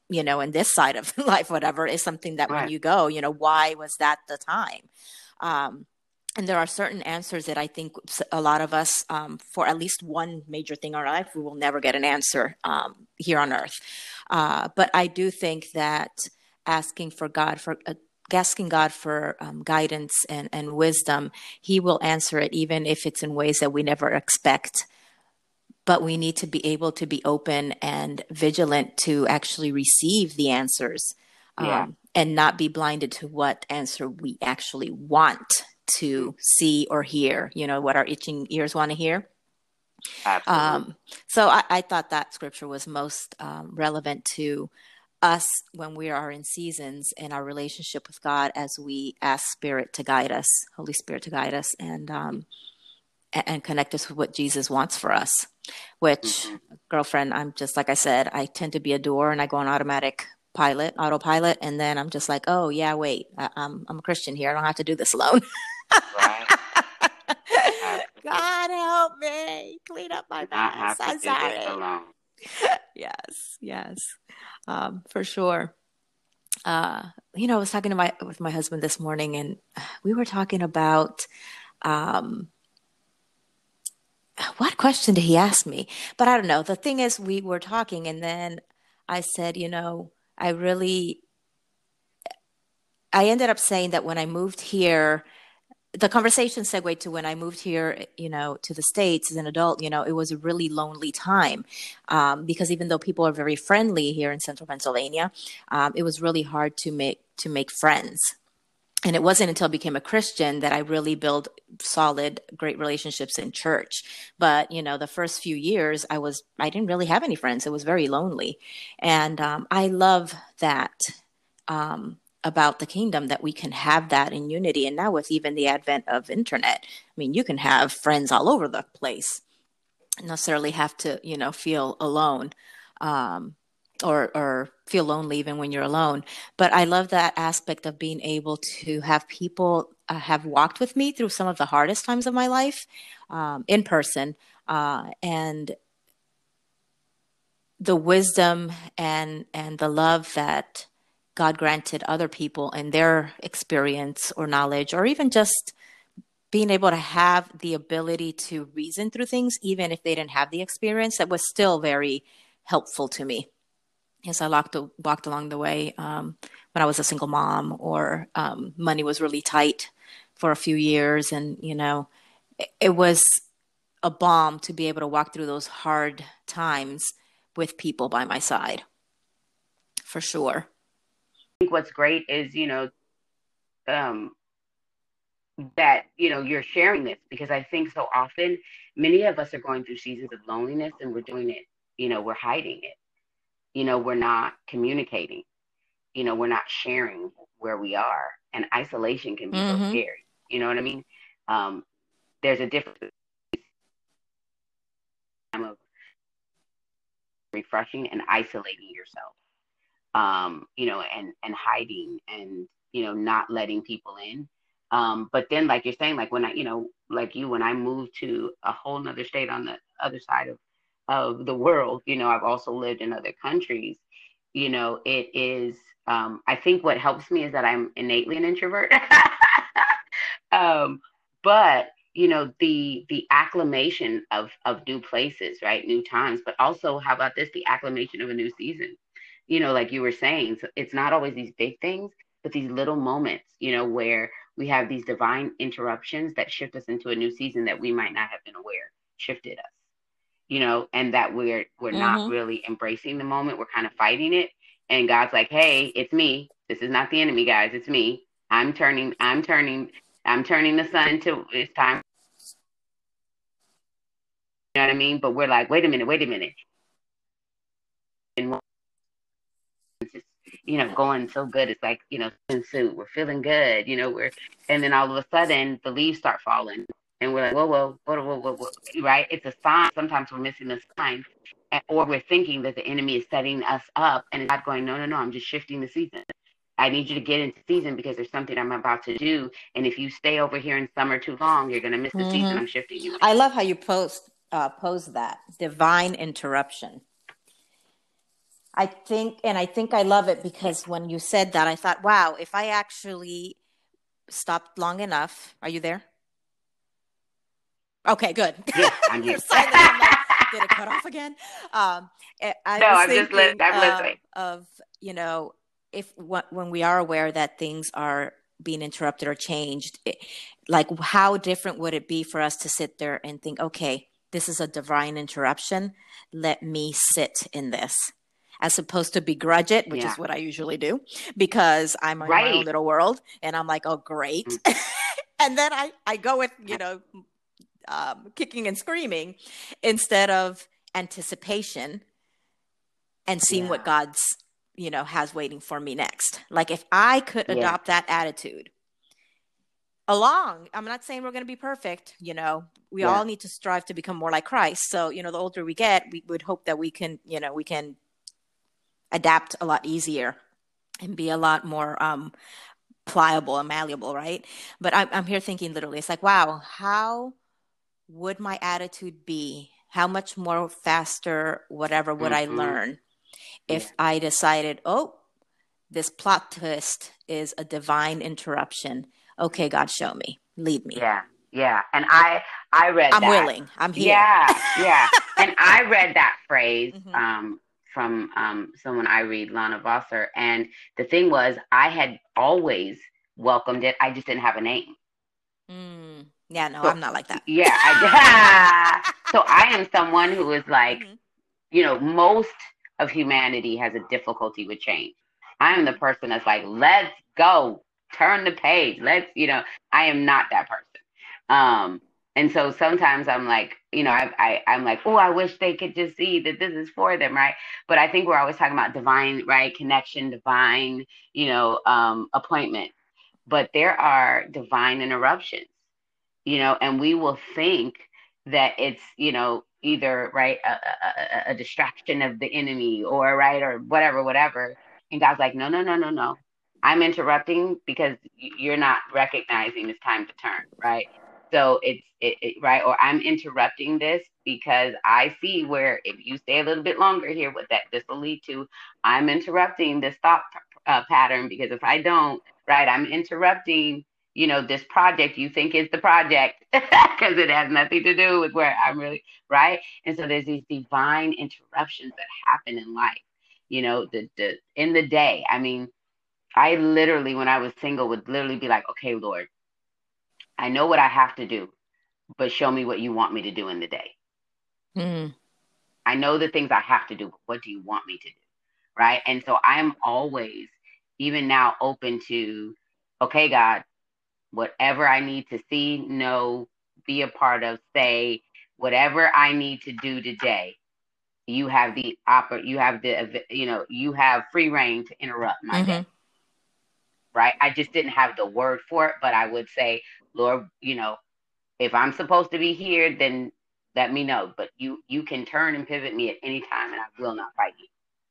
Speaker 1: you know, in this side of life, whatever, is something that when
Speaker 2: Right.
Speaker 1: you go, you know, why was that the time? Um, and there are certain answers that I think a lot of us, um, for at least one major thing in our life, we will never get an answer um, here on earth. Uh, but I do think that asking for God for uh, asking God for um, guidance and, and wisdom, He will answer it, even if it's in ways that we never expect. But we need to be able to be open and vigilant to actually receive the answers,
Speaker 2: Yeah.
Speaker 1: um, and not be blinded to what answer we actually want
Speaker 2: Mm,
Speaker 1: to see or hear, you know, what our itching ears want to hear.
Speaker 2: absolutely.
Speaker 1: Um, so I, I thought that scripture was most um, relevant to us when we are in seasons in our relationship with God, as we ask Spirit to guide us, Holy Spirit to guide us, and um, and connect us with what Jesus wants for us. Which,
Speaker 2: Mm-hmm.
Speaker 1: girlfriend, I'm just like I said, I tend to be a doer, and I go on automatic pilot, autopilot, and then I'm just like, oh yeah, wait, I, I'm I'm a Christian here. I don't have to do this alone.
Speaker 2: Right. Absolutely.
Speaker 1: God help me, clean up my
Speaker 2: Do not
Speaker 1: mess.
Speaker 2: have to
Speaker 1: I'm
Speaker 2: do this
Speaker 1: sorry.
Speaker 2: alone.
Speaker 1: Yes, yes, um, for sure. Uh, you know, I was talking to my with my husband this morning, and we were talking about um, what question did he ask me? But I don't know. The thing is, we were talking, and then I said, you know, I really, I ended up saying that when I moved here, the conversation segued to when I moved here, you know, to the States as an adult, you know, it was a really lonely time, um, because even though people are very friendly here in central Pennsylvania, um, it was really hard to make to make friends. And it wasn't until I became a Christian that I really built solid, great relationships in church. But, you know, the first few years I was, I didn't really have any friends. It was very lonely. And um, I love that um, about the kingdom, that we can have that in unity. And now with even the advent of internet, I mean, you can have friends all over the place, not necessarily have to, you know, feel alone. Um, or or feel lonely even when you're alone. But I love that aspect of being able to have people uh, have walked with me through some of the hardest times of my life, um, in person, uh, and the wisdom and and the love that God granted other people in their experience or knowledge, or even just being able to have the ability to reason through things, even if they didn't have the experience, that was still very helpful to me. Yes, I walked, walked along the way, um, when I was a single mom, or um, money was really tight for a few years. And, you know, it, it was a balm to be able to walk through those hard times with people by my side, for sure.
Speaker 2: I think what's great is, you know, um, that, you know, you're sharing this, because I think so often many of us are going through seasons of loneliness, and we're doing it, you know, we're hiding it. You know, we're not communicating. You know, we're not sharing where we are. And isolation can be so
Speaker 1: Mm-hmm.
Speaker 2: scary. You know what I mean? Um, there's a difference of refreshing and isolating yourself. Um, you know, and and hiding, and, you know, not letting people in. Um, but then, like you're saying, like when I, you know, like you, when I moved to a whole nother state on the other side of of the world, you know, I've also lived in other countries. You know, it is. Um, I think what helps me is that I'm innately an introvert. um, but you know, the the acclimation of of new places, right, new times, but also, how about this, the acclimation of a new season, you know, like you were saying. So it's not always these big things, but these little moments, you know, where we have these divine interruptions that shift us into a new season that we might not have been aware shifted us, you know, and that we're we're not
Speaker 1: Mm-hmm.
Speaker 2: really embracing the moment. We're kind of fighting it. And God's like, hey, it's me. This is not the enemy, guys. It's me. I'm turning, I'm turning, I'm turning the sun into, it's time. You know what I mean? But we're like, wait a minute, wait a minute. And you know, going so good. It's like, you know, in suit, we're feeling good, you know, we're, and then all of a sudden the leaves start falling, and we're like, whoa, whoa, whoa, whoa, whoa, whoa, right? It's a sign. Sometimes we're missing the sign, or we're thinking that the enemy is setting us up, and it's not going, no, no, no, I'm just shifting the season. I need you to get into season because there's something I'm about to do. And if you stay over here in summer too long, you're going to miss the season
Speaker 1: Mm-hmm.
Speaker 2: I'm shifting you in.
Speaker 1: I love how you post uh, pose that divine interruption. I think, and I think I love it because when you said that, I thought, wow, if I actually stopped long enough, are you there? Okay, good.
Speaker 2: Yes, I'm here.
Speaker 1: There's sign that I'm like, did it cut off again? Um, eh, I
Speaker 2: No,
Speaker 1: was
Speaker 2: I'm just li-
Speaker 1: thinking
Speaker 2: I'm
Speaker 1: um,
Speaker 2: listening.
Speaker 1: of, you know, if wh- when we are aware that things are being interrupted or changed, it, like how different would it be for us to sit there and think, okay, this is a divine interruption. Let me sit in this. As opposed to begrudge it, which
Speaker 2: Yeah.
Speaker 1: is what I usually do, because I'm in my own
Speaker 2: Right.
Speaker 1: little world and I'm like, oh, great.
Speaker 2: Mm,
Speaker 1: And then I, I go with, you
Speaker 2: yeah.
Speaker 1: know, um, kicking and screaming instead of anticipation and seeing what
Speaker 2: Yeah.
Speaker 1: God's, you know, has waiting for me next. Like if I could
Speaker 2: Yeah.
Speaker 1: adopt that attitude along, I'm not saying we're going to be perfect, you know, we
Speaker 2: Yeah.
Speaker 1: all need to strive to become more like Christ. So, you know, the older we get, we would hope that we can, you know, we can adapt a lot easier and be a lot more um, pliable and malleable, right? But I'm, I'm here thinking literally, it's like, wow, how would my attitude be? How much more faster, whatever, would I
Speaker 2: Mm-hmm.
Speaker 1: learn
Speaker 2: Yeah.
Speaker 1: if I decided, oh, this plot twist is a divine interruption? Okay, God, show me, lead me.
Speaker 2: Yeah. Yeah. And I I read
Speaker 1: I'm
Speaker 2: that.
Speaker 1: willing. I'm here.
Speaker 2: Yeah. Yeah. And I read that phrase
Speaker 1: Mm-hmm.
Speaker 2: um from um someone I read, Lana Vosser. And the thing was I had always welcomed it. I just didn't have a name.
Speaker 1: Mm. Yeah, no,
Speaker 2: So
Speaker 1: I'm not like that.
Speaker 2: yeah, I so I am someone who is like,
Speaker 1: Mm-hmm.
Speaker 2: you know, most of humanity has a difficulty with change. I am the
Speaker 1: Mm-hmm.
Speaker 2: person that's like, let's go, turn the page. Let's, you know, I am not that person. Um, and so sometimes I'm like, you know, I, I I'm like, oh, I wish they could just see that this is for them, right? But I think we're always talking about divine, right, connection, divine, you know, um, appointment. But there are divine interruptions, you know, and we will think that it's, you know, either right a, a, a distraction of the enemy or right or whatever, whatever. And God's like, no, no, no, no, no. I'm interrupting because you're not recognizing it's time to turn, right? So it's it, it right, or I'm interrupting this because I see where if you stay a little bit longer here, what that this will lead to. I'm interrupting this thought uh, pattern because if I don't, right, I'm interrupting you know, this project you think is the project because it has nothing to do with where I'm really right. And so there's these divine interruptions that happen in life. You know, the the in the day. I mean, I literally when I was single would literally be like, okay, Lord, I know what I have to do, but show me what you want me to do in the day.
Speaker 1: Mm-hmm.
Speaker 2: I know the things I have to do, but what do you want me to do? Right. And so I'm always, even now, open to, okay, God, whatever I need to see, know, be a part of, say, whatever I need to do today, you have the oppor- you have the you know, you have free reign to interrupt my day.
Speaker 1: Mm-hmm.
Speaker 2: Right? I just didn't have the word for it, but I would say, Lord, you know, if I'm supposed to be here, then let me know. But you you can turn and pivot me at any time and I will not fight you.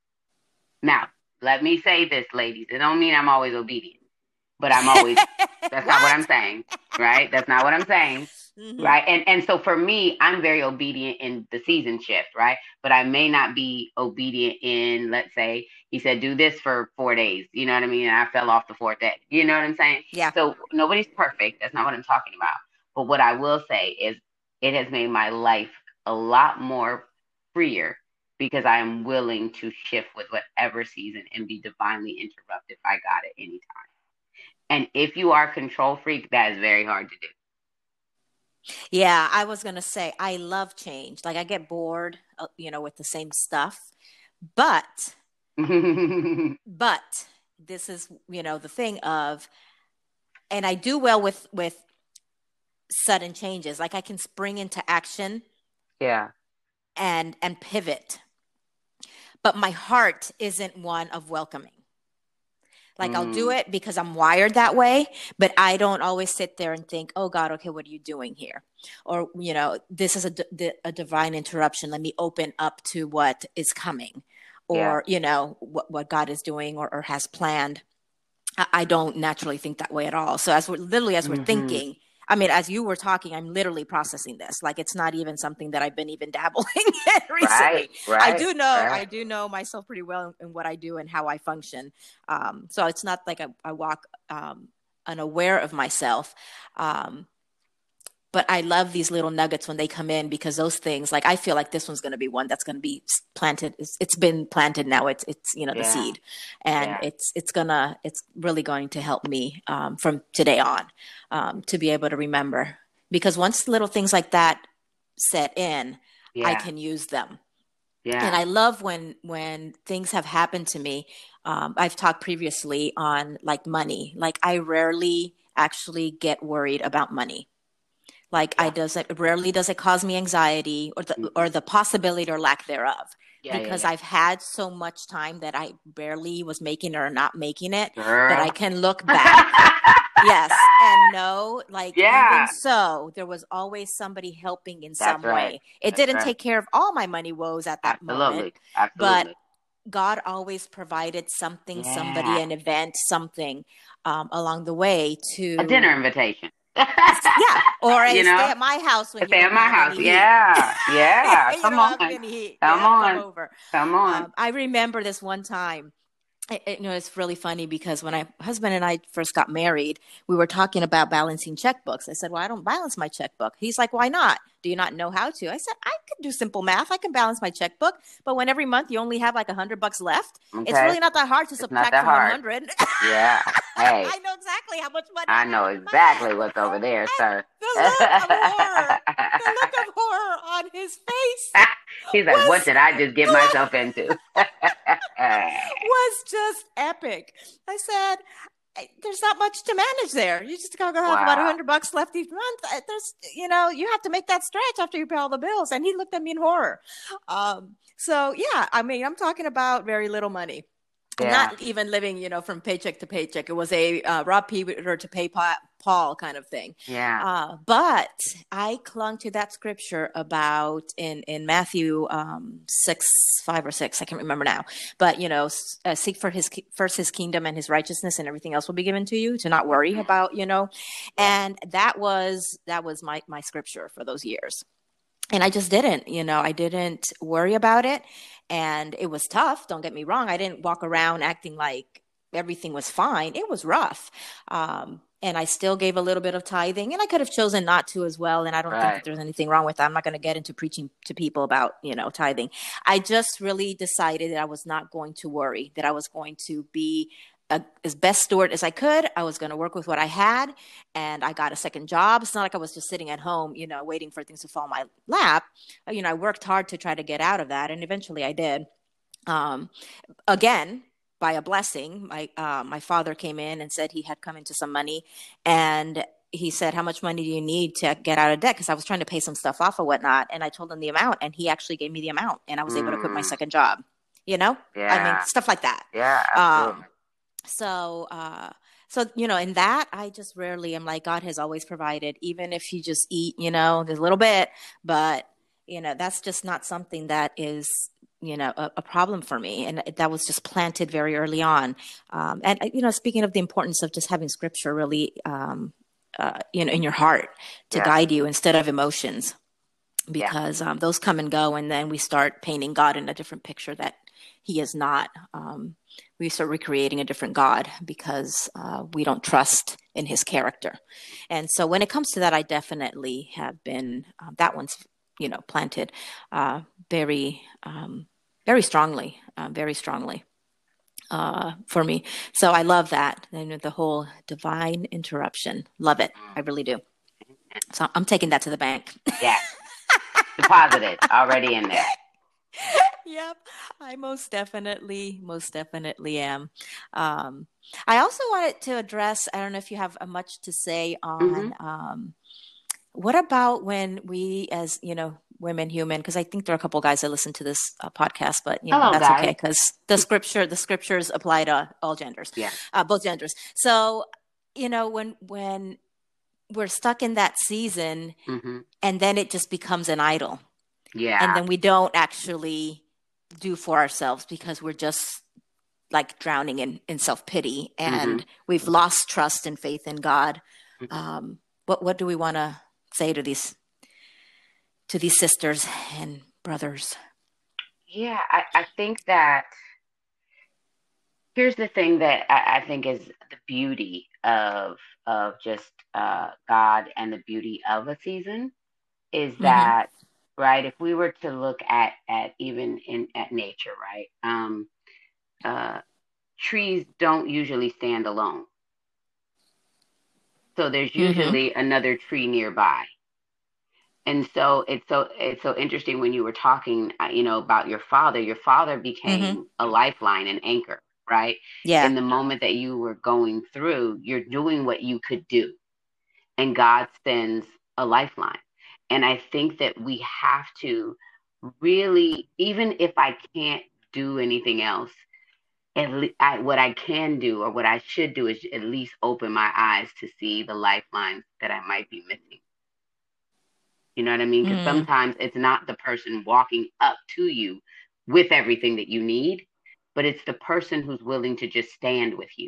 Speaker 2: Now, let me say this, ladies. It don't mean I'm always obedient, but I'm always that's not what
Speaker 1: What?
Speaker 2: I'm saying, right? That's not what I'm saying.
Speaker 1: Mm-hmm.
Speaker 2: Right. And and so for me, I'm very obedient in the season shift, right? But I may not be obedient in, let's say, he said, do this for four days. You know what I mean? And I fell off the fourth day. You know what I'm saying?
Speaker 1: Yeah.
Speaker 2: So nobody's perfect. That's not what I'm talking about. But what I will say is it has made my life a lot more freer because I am willing to shift with whatever season and be divinely interrupted by God at any time. And if you are a control freak, that is very hard to do.
Speaker 1: Yeah, I was going to say I love change. Like I get bored, uh, you know, with the same stuff. But but this is, you know, the thing of and I do well with with sudden changes. Like I can spring into action
Speaker 2: Yeah.
Speaker 1: and and pivot. But my heart isn't one of welcoming. Like I'll do
Speaker 2: Mm,
Speaker 1: it because I'm wired that way, but I don't always sit there and think, "Oh God, okay, what are you doing here?" Or, you know, this is a, d- a divine interruption. Let me open up to what is coming,
Speaker 2: yeah.
Speaker 1: or you know what what God is doing or, or has planned. I, I don't naturally think that way at all. So as we're literally as we're
Speaker 2: Hmm.
Speaker 1: thinking, I mean, as you were talking, I'm literally processing this. Like, it's not even something that I've been even dabbling in recently.
Speaker 2: Right, right,
Speaker 1: I do know,
Speaker 2: right.
Speaker 1: I do know myself pretty well in, in what I do and how I function. Um, so it's not like I, I walk um, unaware of myself. Um, but I love these little nuggets when they come in, because those things, like, I feel like this one's going to be one that's going to be planted. It's, it's been planted now. It's, it's, you know, the
Speaker 2: Yeah,
Speaker 1: seed, and
Speaker 2: yeah,
Speaker 1: it's, it's gonna, it's really going to help me um, from today on um, to be able to remember, because once little things like that set in, I
Speaker 2: yeah,
Speaker 1: can use them. And
Speaker 2: yeah.
Speaker 1: I love when, when things have happened to me. Um, I've talked previously on like money. Like, I rarely actually get worried about money. Like, I
Speaker 2: Yeah.
Speaker 1: doesn't rarely does it cause me anxiety, or the
Speaker 2: Mm-hmm.
Speaker 1: or the possibility or lack thereof,
Speaker 2: Yeah, yeah,
Speaker 1: because
Speaker 2: yeah.
Speaker 1: I've had so much time that I barely was making it or not making it, but I
Speaker 2: Girl.
Speaker 1: can look back, yes, and know, like, even
Speaker 2: Yeah,
Speaker 1: so, there was always somebody helping in
Speaker 2: that's
Speaker 1: some
Speaker 2: right.
Speaker 1: way. It
Speaker 2: That's
Speaker 1: didn't
Speaker 2: right.
Speaker 1: take care of all my money woes at that moment,
Speaker 2: Absolutely.
Speaker 1: but
Speaker 2: Absolutely.
Speaker 1: God always provided something, somebody,
Speaker 2: Yeah.
Speaker 1: an event, something um, along the way
Speaker 2: A dinner
Speaker 1: to,
Speaker 2: invitation.
Speaker 1: yeah, or
Speaker 2: You
Speaker 1: a stay
Speaker 2: know,
Speaker 1: at my house when you
Speaker 2: stay at
Speaker 1: don't
Speaker 2: my
Speaker 1: have
Speaker 2: house.
Speaker 1: any heat.
Speaker 2: Yeah. Yeah.
Speaker 1: You
Speaker 2: Come
Speaker 1: don't have
Speaker 2: on.
Speaker 1: any heat.
Speaker 2: Come
Speaker 1: Yep, come
Speaker 2: on.
Speaker 1: over.
Speaker 2: Come on.
Speaker 1: Um, I remember this one time. It, it, you know, it's really funny, because when I husband and I first got married, we were talking about balancing checkbooks. I said, "Well, I don't balance my checkbook." He's like, "Why not? Do you not know how to?" I said, "I could do simple math. I can balance my checkbook, but when every month you only have like a hundred bucks left, it's
Speaker 2: Okay.
Speaker 1: really not that hard to
Speaker 2: It's not
Speaker 1: subtract
Speaker 2: that
Speaker 1: from one
Speaker 2: hard.
Speaker 1: hundred."
Speaker 2: Yeah. Hey,
Speaker 1: I know exactly how much money
Speaker 2: I
Speaker 1: I
Speaker 2: know
Speaker 1: have in my hand.
Speaker 2: exactly what's over there,
Speaker 1: And
Speaker 2: sir.
Speaker 1: the look of horror, the look of horror on his face
Speaker 2: He's like, what
Speaker 1: was
Speaker 2: did I just get myself into?
Speaker 1: was just epic. I said, "There's not much to manage there. You just gotta have about a
Speaker 2: Wow.
Speaker 1: hundred bucks left each month. There's, you know, you have to make that stretch after you pay all the bills." And he looked at me in horror. Um, so yeah, I mean, I'm talking about very little money. And
Speaker 2: Yeah.
Speaker 1: not even living, you know, from paycheck to paycheck. It was a uh, rob Peter to pay pa- Paul kind of thing.
Speaker 2: Yeah.
Speaker 1: Uh, but I clung to that scripture about in in Matthew um, six, five or six. I can't remember now. But you know, uh, seek for his first his kingdom and his righteousness, and everything else will be given to you. To not worry about, you know,
Speaker 2: Yeah.
Speaker 1: and that was that was my my scripture for those years. And I just didn't, you know, I didn't worry about it. And it was tough. Don't get me wrong. I didn't walk around acting like everything was fine. It was rough. Um, and I still gave a little bit of tithing, and I could have chosen not to as well. And I don't think that
Speaker 2: Right.
Speaker 1: there's anything wrong with that. I'm not going to get into preaching to people about, you know, tithing. I just really decided that I was not going to worry, that I was going to be a, as best steward as I could. I was going to work with what I had, and I got a second job. It's not like I was just sitting at home, you know, waiting for things to fall in my lap. You know, I worked hard to try to get out of that, and eventually I did. Um, again, by a blessing, my uh, my father came in and said he had come into some money, and he said, "How much money do you need to get out of debt?" Because I was trying to pay some stuff off or whatnot, and I told him the amount, and he actually gave me the amount, and I was able to quit my
Speaker 2: Mm.
Speaker 1: second job. You know, I mean,
Speaker 2: Yeah.
Speaker 1: stuff like that.
Speaker 2: Yeah. Absolutely.
Speaker 1: Um, so, uh, so, you know, in that, I just rarely am like, God has always provided, even if you just eat, you know, there's a little bit, but, you know, that's just not something that is, you know, a, a problem for me. And that was just planted very early on. Um, and, you know, speaking of the importance of just having scripture really, um, uh, you know, in your heart to
Speaker 2: Yeah.
Speaker 1: guide you instead of emotions,
Speaker 2: Yeah.
Speaker 1: because um, those come and go. And then we start painting God in a different picture that he is not. Um, we start recreating a different God because uh, we don't trust in his character. And so when it comes to that, I definitely have been, um, that one's, you know, planted uh, very, um, very strongly, uh, very strongly uh, for me. So I love that. And the whole divine interruption. Love it. I really do. So I'm taking that to the bank.
Speaker 2: Yeah. Deposited already in there.
Speaker 1: Yep, I most definitely, most definitely am. Um, I also wanted to address, I don't know if you have uh, much to say
Speaker 2: Mm-hmm.
Speaker 1: on um, what about when we, as you know, women, human, because I think there are a couple guys that listen to this uh, podcast, but you know,
Speaker 2: Hello,
Speaker 1: that's okay
Speaker 2: guys.
Speaker 1: because the scripture, the scriptures apply to all genders,
Speaker 2: Yeah.
Speaker 1: uh, both genders. So, you know, when when we're stuck in that season,
Speaker 2: Mm-hmm.
Speaker 1: and then it just becomes an idol,
Speaker 2: Yeah.
Speaker 1: and then we don't actually do for ourselves because we're just like drowning in, in self-pity, and
Speaker 2: Mm-hmm.
Speaker 1: we've lost trust and faith in God.
Speaker 2: Mm-hmm.
Speaker 1: Um, what what do we want to say to these to these sisters and brothers?
Speaker 2: Yeah, I, I think that here's the thing that I, I think is the beauty of of just uh, God and the beauty of a season is
Speaker 1: Mm-hmm.
Speaker 2: that, right, if we were to look at at even in at nature, right, um, uh, trees don't usually stand alone, so there's
Speaker 1: Mm-hmm.
Speaker 2: usually another tree nearby. And so it's so it's so interesting when you were talking, uh, you know, about your father. Your father
Speaker 1: Mm-hmm.
Speaker 2: became a lifeline, an anchor, right?
Speaker 1: Yeah.
Speaker 2: In the moment that you were going through, you're doing what you could do, and God sends a lifeline. And I think that we have to really, even if I can't do anything else, at le- I, what I can do or what I should do is at least open my eyes to see the lifelines that I might be missing. You know what I mean? Because
Speaker 1: Mm.
Speaker 2: sometimes it's not the person walking up to you with everything that you need, but it's the person who's willing to just stand with you.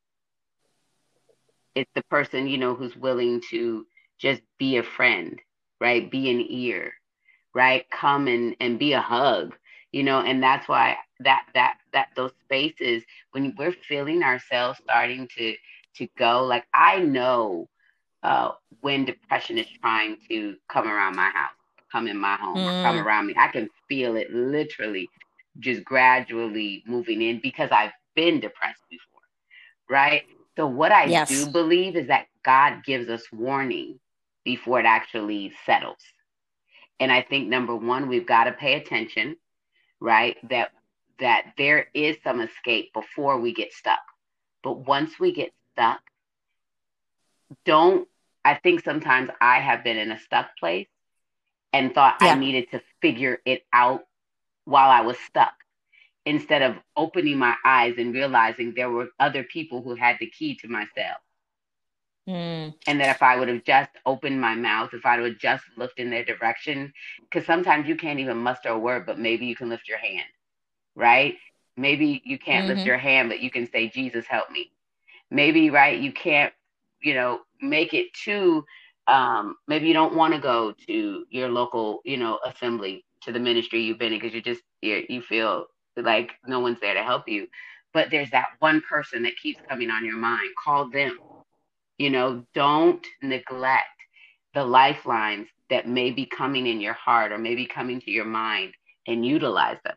Speaker 2: It's the person, you know, who's willing to just be a friend, right? Be an ear, right? Come and and be a hug, you know, and that's why that that that those spaces when we're feeling ourselves starting to to go, like I know uh, when depression is trying to come around my house, come in my home, or come
Speaker 1: Mm.
Speaker 2: around me. I can feel it literally just gradually moving in because I've been depressed before, right? So, what I do
Speaker 1: Yes.
Speaker 2: believe is that God gives us warning before it actually settles. And I think number one, we've got to pay attention, right? That that there is some escape before we get stuck. But once we get stuck, don't I think sometimes I have been in a stuck place and thought I
Speaker 1: Yeah.
Speaker 2: needed to figure it out while I was stuck instead of opening my eyes and realizing there were other people who had the key to my cell.
Speaker 1: Mm.
Speaker 2: And that if I would have just opened my mouth, if I would have just looked in their direction, because sometimes you can't even muster a word, but maybe you can lift your hand, right? Maybe you can't lift
Speaker 1: Mm-hmm.
Speaker 2: your hand, but you can say, Jesus, help me. Maybe, right, you can't, you know, make it to, um, maybe you don't want to go to your local, you know, assembly, to the ministry you've been in because you just, you you feel like no one's there to help you. But there's that one person that keeps coming on your mind. Call them. You know, don't neglect the lifelines that may be coming in your heart or maybe coming to your mind and utilize them.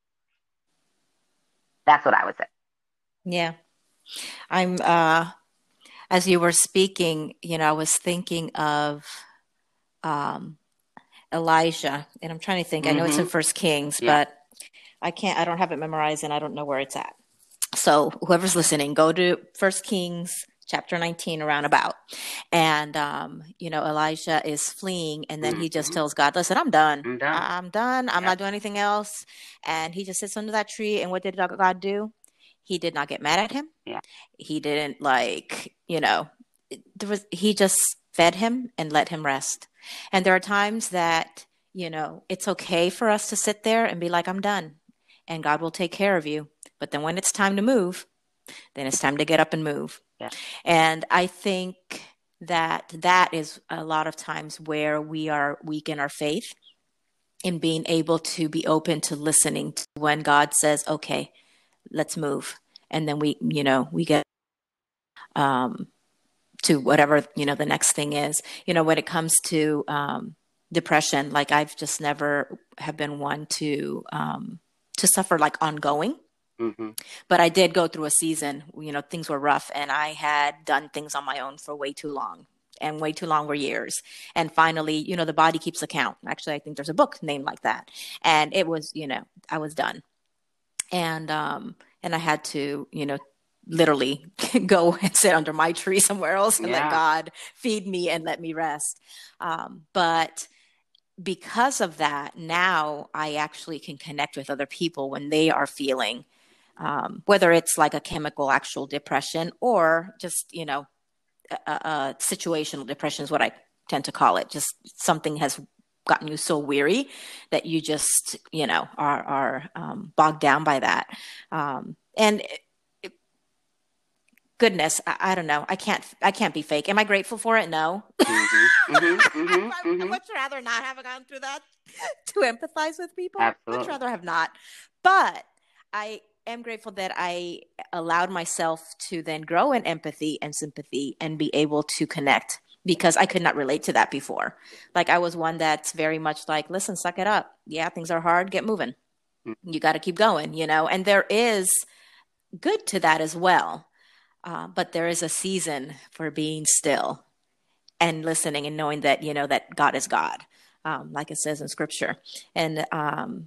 Speaker 2: That's what I would say.
Speaker 1: Yeah. I'm uh as you were speaking, you know, I was thinking of um Elijah, and I'm trying to think. I know it's in
Speaker 2: Mm-hmm.
Speaker 1: First Kings,
Speaker 2: Yeah.
Speaker 1: but I can't I don't have it memorized and I don't know where it's at. So whoever's listening, go to First Kings chapter nineteen around about. And um, you know, Elijah is fleeing and then he just
Speaker 2: Mm-hmm.
Speaker 1: tells God, listen, I'm done.
Speaker 2: I'm done.
Speaker 1: I- I'm done. I'm
Speaker 2: Yep.
Speaker 1: not doing anything else. And he just sits under that tree. And what did God do? He did not get mad at him.
Speaker 2: Yeah.
Speaker 1: He didn't like, you know, there was he just fed him and let him rest. And there are times that, you know, it's okay for us to sit there and be like, I'm done. And God will take care of you. But then when it's time to move, then it's time to get up and move.
Speaker 2: Yeah.
Speaker 1: And I think that that is a lot of times where we are weak in our faith, in being able to be open to listening to when God says, okay, let's move. And then we, you know, we get um, to whatever, you know, the next thing is. You know, when it comes to um, depression, like I've just never have been one to um, to suffer like ongoing.
Speaker 2: Mm-hmm.
Speaker 1: But I did go through a season, you know, things were rough and I had done things on my own for way too long. And way too long were years. And finally, you know, the body keeps account. Actually, I think there's a book named like that. And it was, you know, I was done. And um and I had to, you know, literally go and sit under my tree somewhere else and let
Speaker 2: Yeah.
Speaker 1: God feed me and let me rest. Um, but because of that, now I actually can connect with other people when they are feeling um, whether it's like a chemical actual depression or just, you know, a, a situational depression is what I tend to call it. Just something has gotten you so weary that you just, you know, are, are um, bogged down by that. Um, and goodness, I, I don't know. I can't, I can't be fake. Am I grateful for it? No.
Speaker 2: Mm-hmm. Mm-hmm.
Speaker 1: I,
Speaker 2: Mm-hmm.
Speaker 1: I
Speaker 2: Mm-hmm.
Speaker 1: much rather not have gone through that to empathize with people. Much
Speaker 2: Absolutely.
Speaker 1: rather have not. But I am grateful that I allowed myself to then grow in empathy and sympathy and be able to connect because I could not relate to that before. Like I was one that's very much like, listen, suck it up. Yeah, things are hard. Get moving. You got to keep going, you know, and there is good to that as well. Uh, but there is a season for being still and listening and knowing that, you know, that God is God, um, like it says in scripture. And um,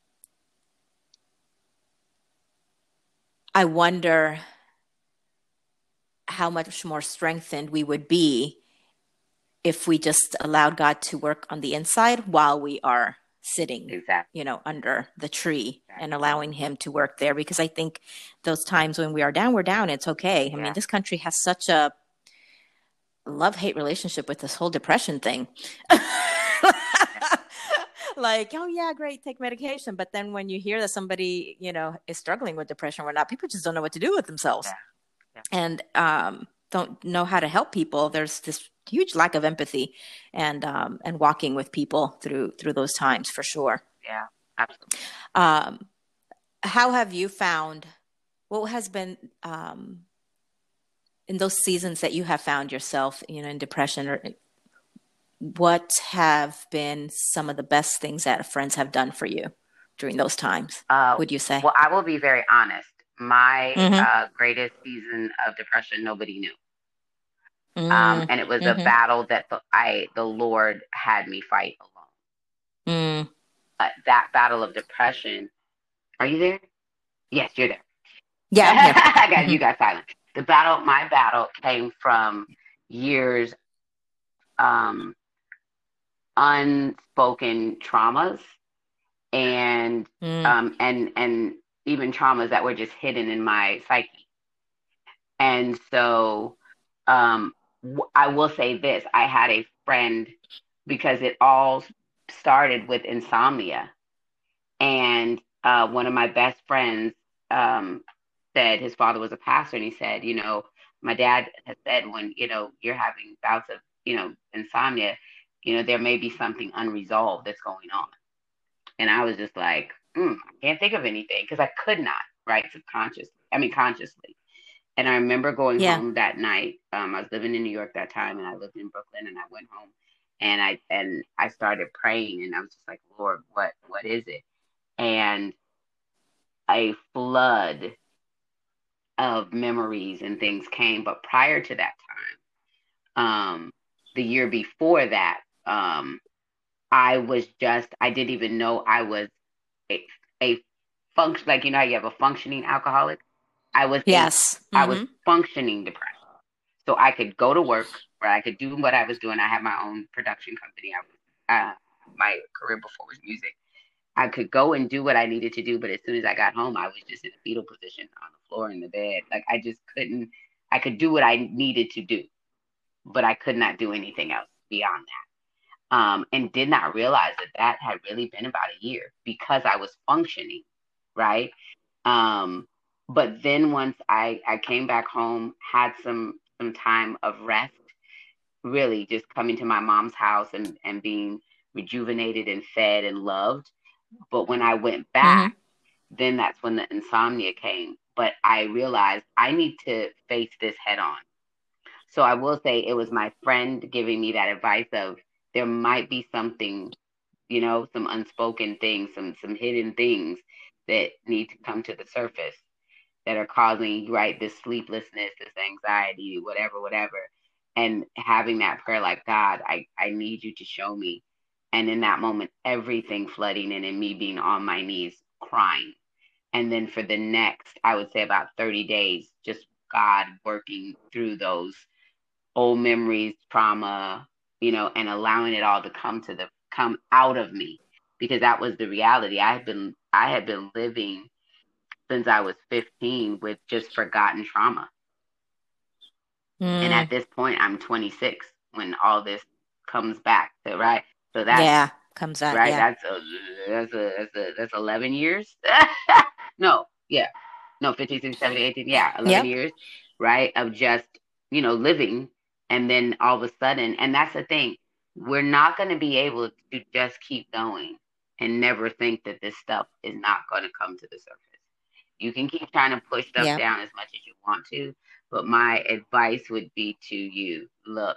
Speaker 1: I wonder how much more strengthened we would be if we just allowed God to work on the inside while we are sitting,
Speaker 2: Exactly.
Speaker 1: you know, under the tree and
Speaker 2: Exactly.
Speaker 1: allowing him to work there. Because I think those times when we are down, we're down. It's okay. I mean,
Speaker 2: Yeah.
Speaker 1: this country has such a love hate relationship with this whole depression thing. Like, oh yeah, great, take medication. But then when you hear that somebody, you know, is struggling with depression or not, people just don't know what to do with themselves
Speaker 2: Yeah. Yeah.
Speaker 1: and um, don't know how to help people. There's this huge lack of empathy and um, and walking with people through through those times for sure.
Speaker 2: Yeah. Absolutely.
Speaker 1: Um, how have you found? What has been um, in those seasons that you have found yourself, you know, in depression, or what have been some of the best things that friends have done for you during those times?
Speaker 2: Uh,
Speaker 1: Would you say?
Speaker 2: well, I will be very honest. My
Speaker 1: Mm-hmm.
Speaker 2: uh, greatest season of depression, nobody knew. Um, and it was a
Speaker 1: Mm-hmm.
Speaker 2: battle that the, I, the Lord had me fight alone.
Speaker 1: Mm.
Speaker 2: Uh, that battle of depression. Are you there? Yes, you're there.
Speaker 1: Yeah, I'm here.
Speaker 2: I got
Speaker 1: Mm-hmm.
Speaker 2: you. Got silent. The battle, my battle, came from years um, unspoken traumas and
Speaker 1: Mm.
Speaker 2: um, and and even traumas that were just hidden in my psyche. And so um, w- I will say this: I had a friend because it all started with insomnia, and uh, one of my best friends um, said his father was a pastor, and he said, you know, my dad has said when you know you're having bouts of you know insomnia, you know there may be something unresolved that's going on. And I was just like, mm, I can't think of anything because I could not, right? Subconsciously, I mean, consciously. And I remember going
Speaker 1: Yeah.
Speaker 2: home that night. Um, I was living in New York that time, and I lived in Brooklyn. And I went home, and I and I started praying, and I was just like, Lord, what what is it? And a flood of memories and things came. But prior to that time, um, the year before that, um, I was just I didn't even know I was a, a function like you know how you have a functioning alcoholic. I was a
Speaker 1: Yes.
Speaker 2: I was
Speaker 1: Mm-hmm.
Speaker 2: functioning depressed. So I could go to work where I could do what I was doing. I had my own production company. I was uh, my career before was music. I could go and do what I needed to do, but as soon as I got home, I was just in a fetal position on the floor in the bed. Like I just couldn't. I could do what I needed to do, but I could not do anything else beyond that. Um, and did not realize that that had really been about a year because I was functioning, right? Um, but then once I, I came back home, had some some time of rest, really just coming to my mom's house and, and being rejuvenated and fed and loved. But when I went back,
Speaker 1: Mm-hmm.
Speaker 2: then that's when the insomnia came. But I realized I need to face this head on. So I will say it was my friend giving me that advice of there might be something, you know, some unspoken things, some some hidden things that need to come to the surface that are causing right this sleeplessness, this anxiety, whatever, whatever. And having that prayer like, God, I, I need you to show me. And in that moment, everything flooding in and me being on my knees crying. And then for the next, I would say about thirty days, just God working through those old memories, trauma, you know, and allowing it all to come to the come out of me because that was the reality. I had been I had been living since I was fifteen with just forgotten trauma. And
Speaker 1: Mm.
Speaker 2: at this point, I'm twenty-six when all this comes back. So, right. So that's
Speaker 1: Yeah. Comes out.
Speaker 2: right.
Speaker 1: Yeah.
Speaker 2: That's a, that's a, that's a, that's eleven years. No, yeah. No, fifteen, sixteen, seventeen, eighteen. Yeah. eleven
Speaker 1: Yep.
Speaker 2: years. right? Of just, you know, living. And then all of a sudden, and that's the thing, we're not going to be able to just keep going and never think that this stuff is not going to come to the surface. You can keep trying to push stuff
Speaker 1: Yeah.
Speaker 2: down as much as you want to, but my advice would be to you, look,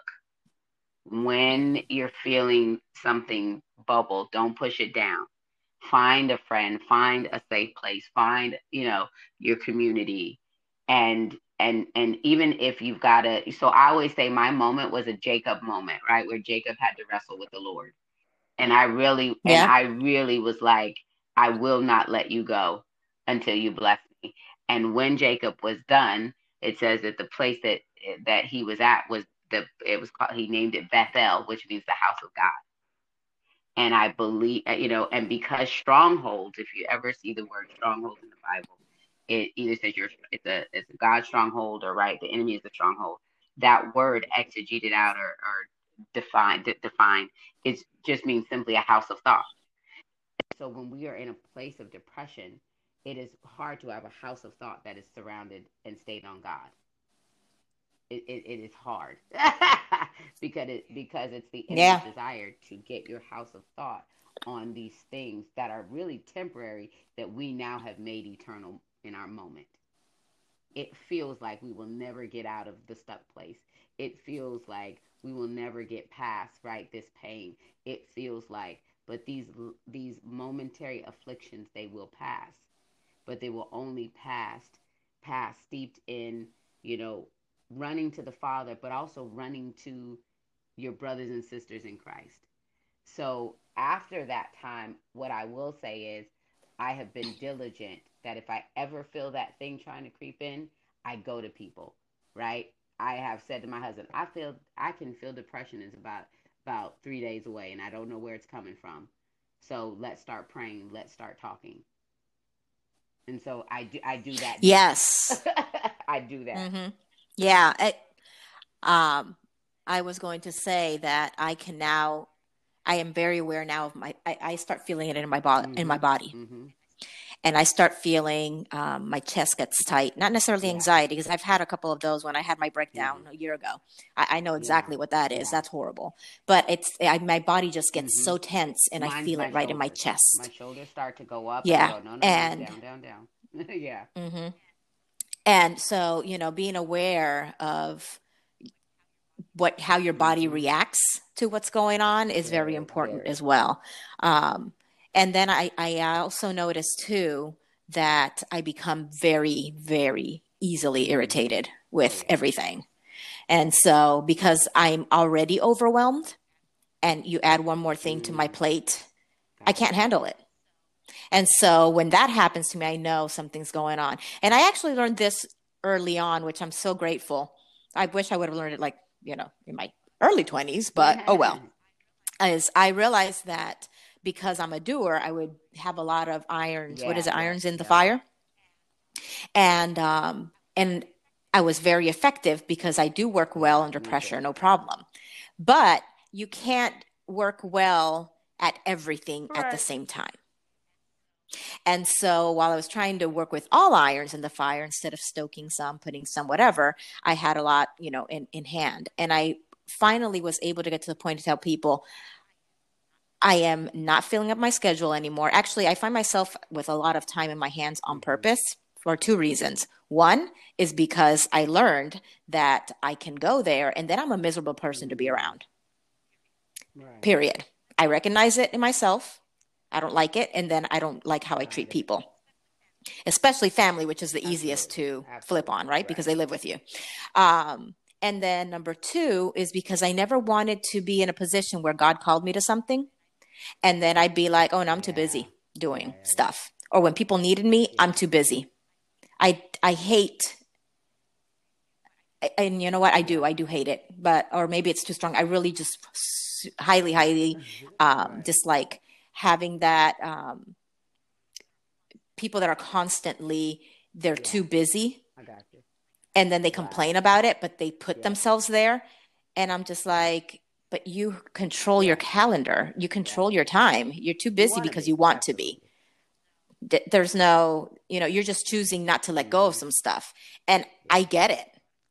Speaker 2: when you're feeling something bubble, don't push it down. Find a friend, find a safe place, find, you know, your community. And and and even if you've got to, so I always say my moment was a Jacob moment, right? Where Jacob had to wrestle with the Lord. And I really and
Speaker 1: Yeah.
Speaker 2: I really was like, I will not let you go until you bless me. And when Jacob was done, it says that the place that that he was at was the it was called, he named it Bethel, which means the house of God. And I believe, uh, you know, and because strongholds, if you ever see the word stronghold in the Bible, it either says you're it's a it's a God stronghold, or right, the enemy is a stronghold. That word exegeted out, or, or defined de- defined, it just means simply a house of thought. So when we are in a place of depression, it is hard to have a house of thought that is surrounded and stayed on God. It, it, it is hard because it because it's the enemy's
Speaker 1: Yeah.
Speaker 2: desire to get your house of thought on these things that are really temporary, that we now have made eternal in our moment. It feels like we will never get out of the stuck place. It feels like we will never get past, right, this pain. It feels like, but these these momentary afflictions, they will pass, but they will only pass pass steeped in, you know, running to the Father, but also running to your brothers and sisters in Christ. So after that time, what I will say is, I have been diligent that if I ever feel that thing trying to creep in, I go to people, right? I have said to my husband, I feel I can feel depression is about about three days away, and I don't know where it's coming from. So let's start praying. Let's start talking. And so I do I do that now.
Speaker 1: Yes.
Speaker 2: I do that.
Speaker 1: Mm-hmm. Yeah. I, um, I was going to say that I can now, I am very aware now of my, I, I start feeling it in my body, in my
Speaker 2: Mhm.
Speaker 1: body.
Speaker 2: Mhm.
Speaker 1: And I start feeling um, my chest gets tight. Not necessarily
Speaker 2: Yeah.
Speaker 1: anxiety, because I've had a couple of those when I had my breakdown
Speaker 2: Mhm.
Speaker 1: a year ago. I, I know
Speaker 2: Yeah.
Speaker 1: exactly what that is.
Speaker 2: Yeah.
Speaker 1: That's horrible. But it's I, my body just gets
Speaker 2: Mhm.
Speaker 1: so tense, and I
Speaker 2: Mine's
Speaker 1: feel
Speaker 2: my
Speaker 1: it right in my
Speaker 2: shoulders. My
Speaker 1: chest.
Speaker 2: shoulders start to go up, and I
Speaker 1: Yeah,
Speaker 2: go, no, no, no,
Speaker 1: and
Speaker 2: down, down, down. Yeah.
Speaker 1: hmm and so you know, being aware of what how your body
Speaker 2: Mhm.
Speaker 1: reacts to what's going on is very
Speaker 2: Very,
Speaker 1: important
Speaker 2: very.
Speaker 1: as well. Um, and then I, I also noticed too that I become very, very easily
Speaker 2: Mhm.
Speaker 1: irritated
Speaker 2: Oh
Speaker 1: with
Speaker 2: yeah.
Speaker 1: everything. And so because I'm already overwhelmed and you add one more thing to my
Speaker 2: Mm.
Speaker 1: plate, I can't
Speaker 2: Gotcha.
Speaker 1: handle it. And so when that happens to me, I know something's going on. And I actually learned this early on, which I'm so grateful. I wish I would have learned it like, you know, in my early twenties, but oh well. As I realized that because I'm a doer, I would have a lot of irons. What is
Speaker 2: Yeah.
Speaker 1: it?
Speaker 2: Yep.
Speaker 1: Irons in the
Speaker 2: Yep.
Speaker 1: fire. And um and I was very effective because I do work well
Speaker 2: Yeah.
Speaker 1: under
Speaker 2: Me
Speaker 1: pressure,
Speaker 2: too.
Speaker 1: no problem. But you can't work well at everything at the
Speaker 2: Right.
Speaker 1: same time. And so while I was trying to work with all irons in the fire instead of stoking some, putting some, whatever, I had a lot, you know, in, in hand. And I finally was able to get to the point to tell people I am not filling up my schedule anymore. Actually, I find myself with a lot of time in my hands on
Speaker 2: Mhm.
Speaker 1: purpose for two reasons. One is because I learned that I can go there and then I'm a miserable person to be
Speaker 2: Mhm.
Speaker 1: around.
Speaker 2: Right.
Speaker 1: Period. I recognize it in myself. I don't like it. And then I don't like how I treat
Speaker 2: Got it.
Speaker 1: people, especially family, which is the easiest
Speaker 2: Absolutely.
Speaker 1: to flip on,
Speaker 2: Absolutely.
Speaker 1: right? Because
Speaker 2: Right.
Speaker 1: they live with you. Um, and then number two is because I never wanted to be in a position where God called me to something. And then I'd be like, oh, no, I'm too
Speaker 2: Yeah.
Speaker 1: busy
Speaker 2: Yeah.
Speaker 1: doing
Speaker 2: Yeah. Yeah.
Speaker 1: stuff. Or when people needed me, I'm
Speaker 2: Yeah.
Speaker 1: too busy. I, I hate, and you know what? I do.
Speaker 2: Yeah.
Speaker 1: I do hate it. But, or maybe it's too strong. I really just highly, highly um,
Speaker 2: Right.
Speaker 1: dislike having that um, people that are constantly, they're
Speaker 2: Yeah.
Speaker 1: too busy
Speaker 2: I got you.
Speaker 1: and then they complain
Speaker 2: Right.
Speaker 1: about it, but they put
Speaker 2: Yep.
Speaker 1: themselves there. And I'm just like, but you control your
Speaker 2: Yeah.
Speaker 1: calendar, you
Speaker 2: Yeah.
Speaker 1: control your time. You're too
Speaker 2: You
Speaker 1: busy
Speaker 2: want to
Speaker 1: because you
Speaker 2: be.
Speaker 1: want to be.
Speaker 2: Absolutely.
Speaker 1: There's no, you know, you're just choosing not to let go of
Speaker 2: Mhm.
Speaker 1: some stuff. And I
Speaker 2: Yeah.
Speaker 1: get it.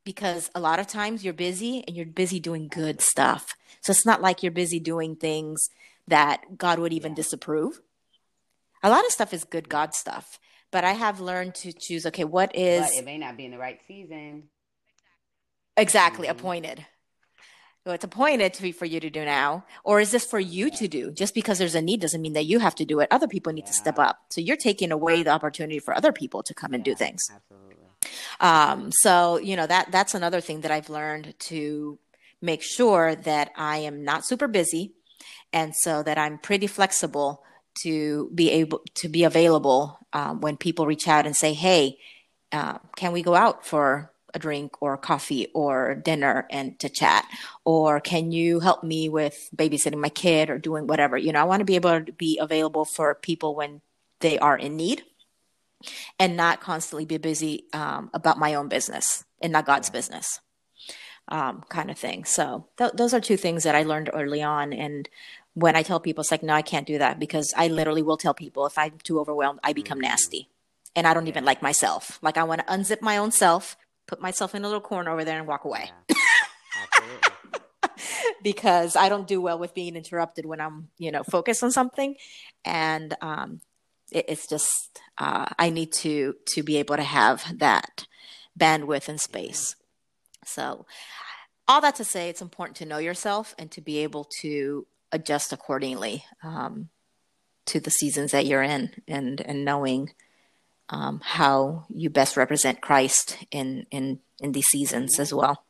Speaker 1: because a lot of times you're busy and you're busy doing good stuff. So it's not like you're busy doing things that God would even
Speaker 2: Yeah.
Speaker 1: disapprove. A lot of stuff is good
Speaker 2: Yeah.
Speaker 1: God stuff, but I have learned to choose, okay, what
Speaker 2: But
Speaker 1: is
Speaker 2: it may not be in the right season.
Speaker 1: exactly
Speaker 2: Mm-hmm.
Speaker 1: appointed? What's appointed to be for you to do now, or is this for you
Speaker 2: Yeah.
Speaker 1: to do? Just because there's a need doesn't mean that you have to do it. Other people need to step
Speaker 2: Yeah.
Speaker 1: up. So you're taking away the opportunity for other people to come and do
Speaker 2: Yeah.
Speaker 1: things.
Speaker 2: Absolutely.
Speaker 1: Um, so you know that that's another thing that I've learned to make sure that I am not super busy, and so that I'm pretty flexible to be able to be available um, when people reach out and say, "Hey, uh, can we go out for a drink or coffee or dinner and to chat? Or can you help me with babysitting my kid or doing whatever?" You know, I want to be able to be available for people when they are in need and not constantly be busy um, about my own business and not God's
Speaker 2: Right.
Speaker 1: business, um, kind of thing. So th- those are two things that I learned early on. And when I tell people, it's like, no, I can't do that, because I literally will tell people if I'm too overwhelmed, I become
Speaker 2: Mm-hmm.
Speaker 1: nasty and I don't even
Speaker 2: Yeah.
Speaker 1: like myself. Like I want to unzip my own self, put myself in a little corner over there and walk away
Speaker 2: Yeah. Absolutely.
Speaker 1: because I don't do well with being interrupted when I'm, you know, focused on something. And um, it, it's just, uh, I need to, to be able to have that bandwidth and
Speaker 2: Amen.
Speaker 1: space. So all that to say, it's important to know yourself and to be able to adjust accordingly um, to the seasons that you're in, and and knowing um, how you best represent Christ in in in these seasons as
Speaker 2: Amen.
Speaker 1: well.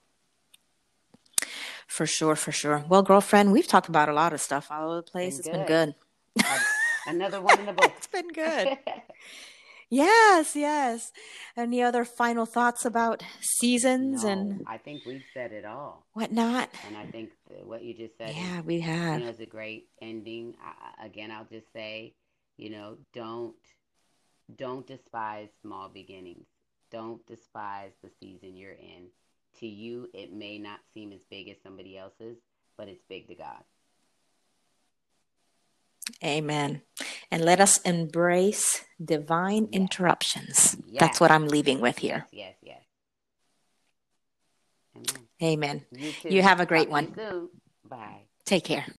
Speaker 1: For sure, for sure. Well, girlfriend, we've talked about a lot of stuff all over the place.
Speaker 2: Been
Speaker 1: It's been
Speaker 2: good.
Speaker 1: good.
Speaker 2: Uh, another one in the books.
Speaker 1: It's been good. Yes, yes. Any other final thoughts about seasons
Speaker 2: No,
Speaker 1: and
Speaker 2: I think we've said it all.
Speaker 1: whatnot?
Speaker 2: And I think that what you just said is,
Speaker 1: Yeah, we
Speaker 2: you
Speaker 1: have.
Speaker 2: know, is a great ending. I, again, I'll just say, you know, don't don't despise small beginnings. Don't despise the season you're in. To you, it may not seem as big as somebody else's, but it's big to God.
Speaker 1: Amen. And let us embrace divine
Speaker 2: Yes,
Speaker 1: interruptions. That's
Speaker 2: yes,
Speaker 1: what I'm leaving with
Speaker 2: yes,
Speaker 1: here.
Speaker 2: yes, yes. Amen.
Speaker 1: Amen.
Speaker 2: You
Speaker 1: You
Speaker 2: too.
Speaker 1: have a great
Speaker 2: Talk to you
Speaker 1: one.
Speaker 2: soon. Bye.
Speaker 1: Take care.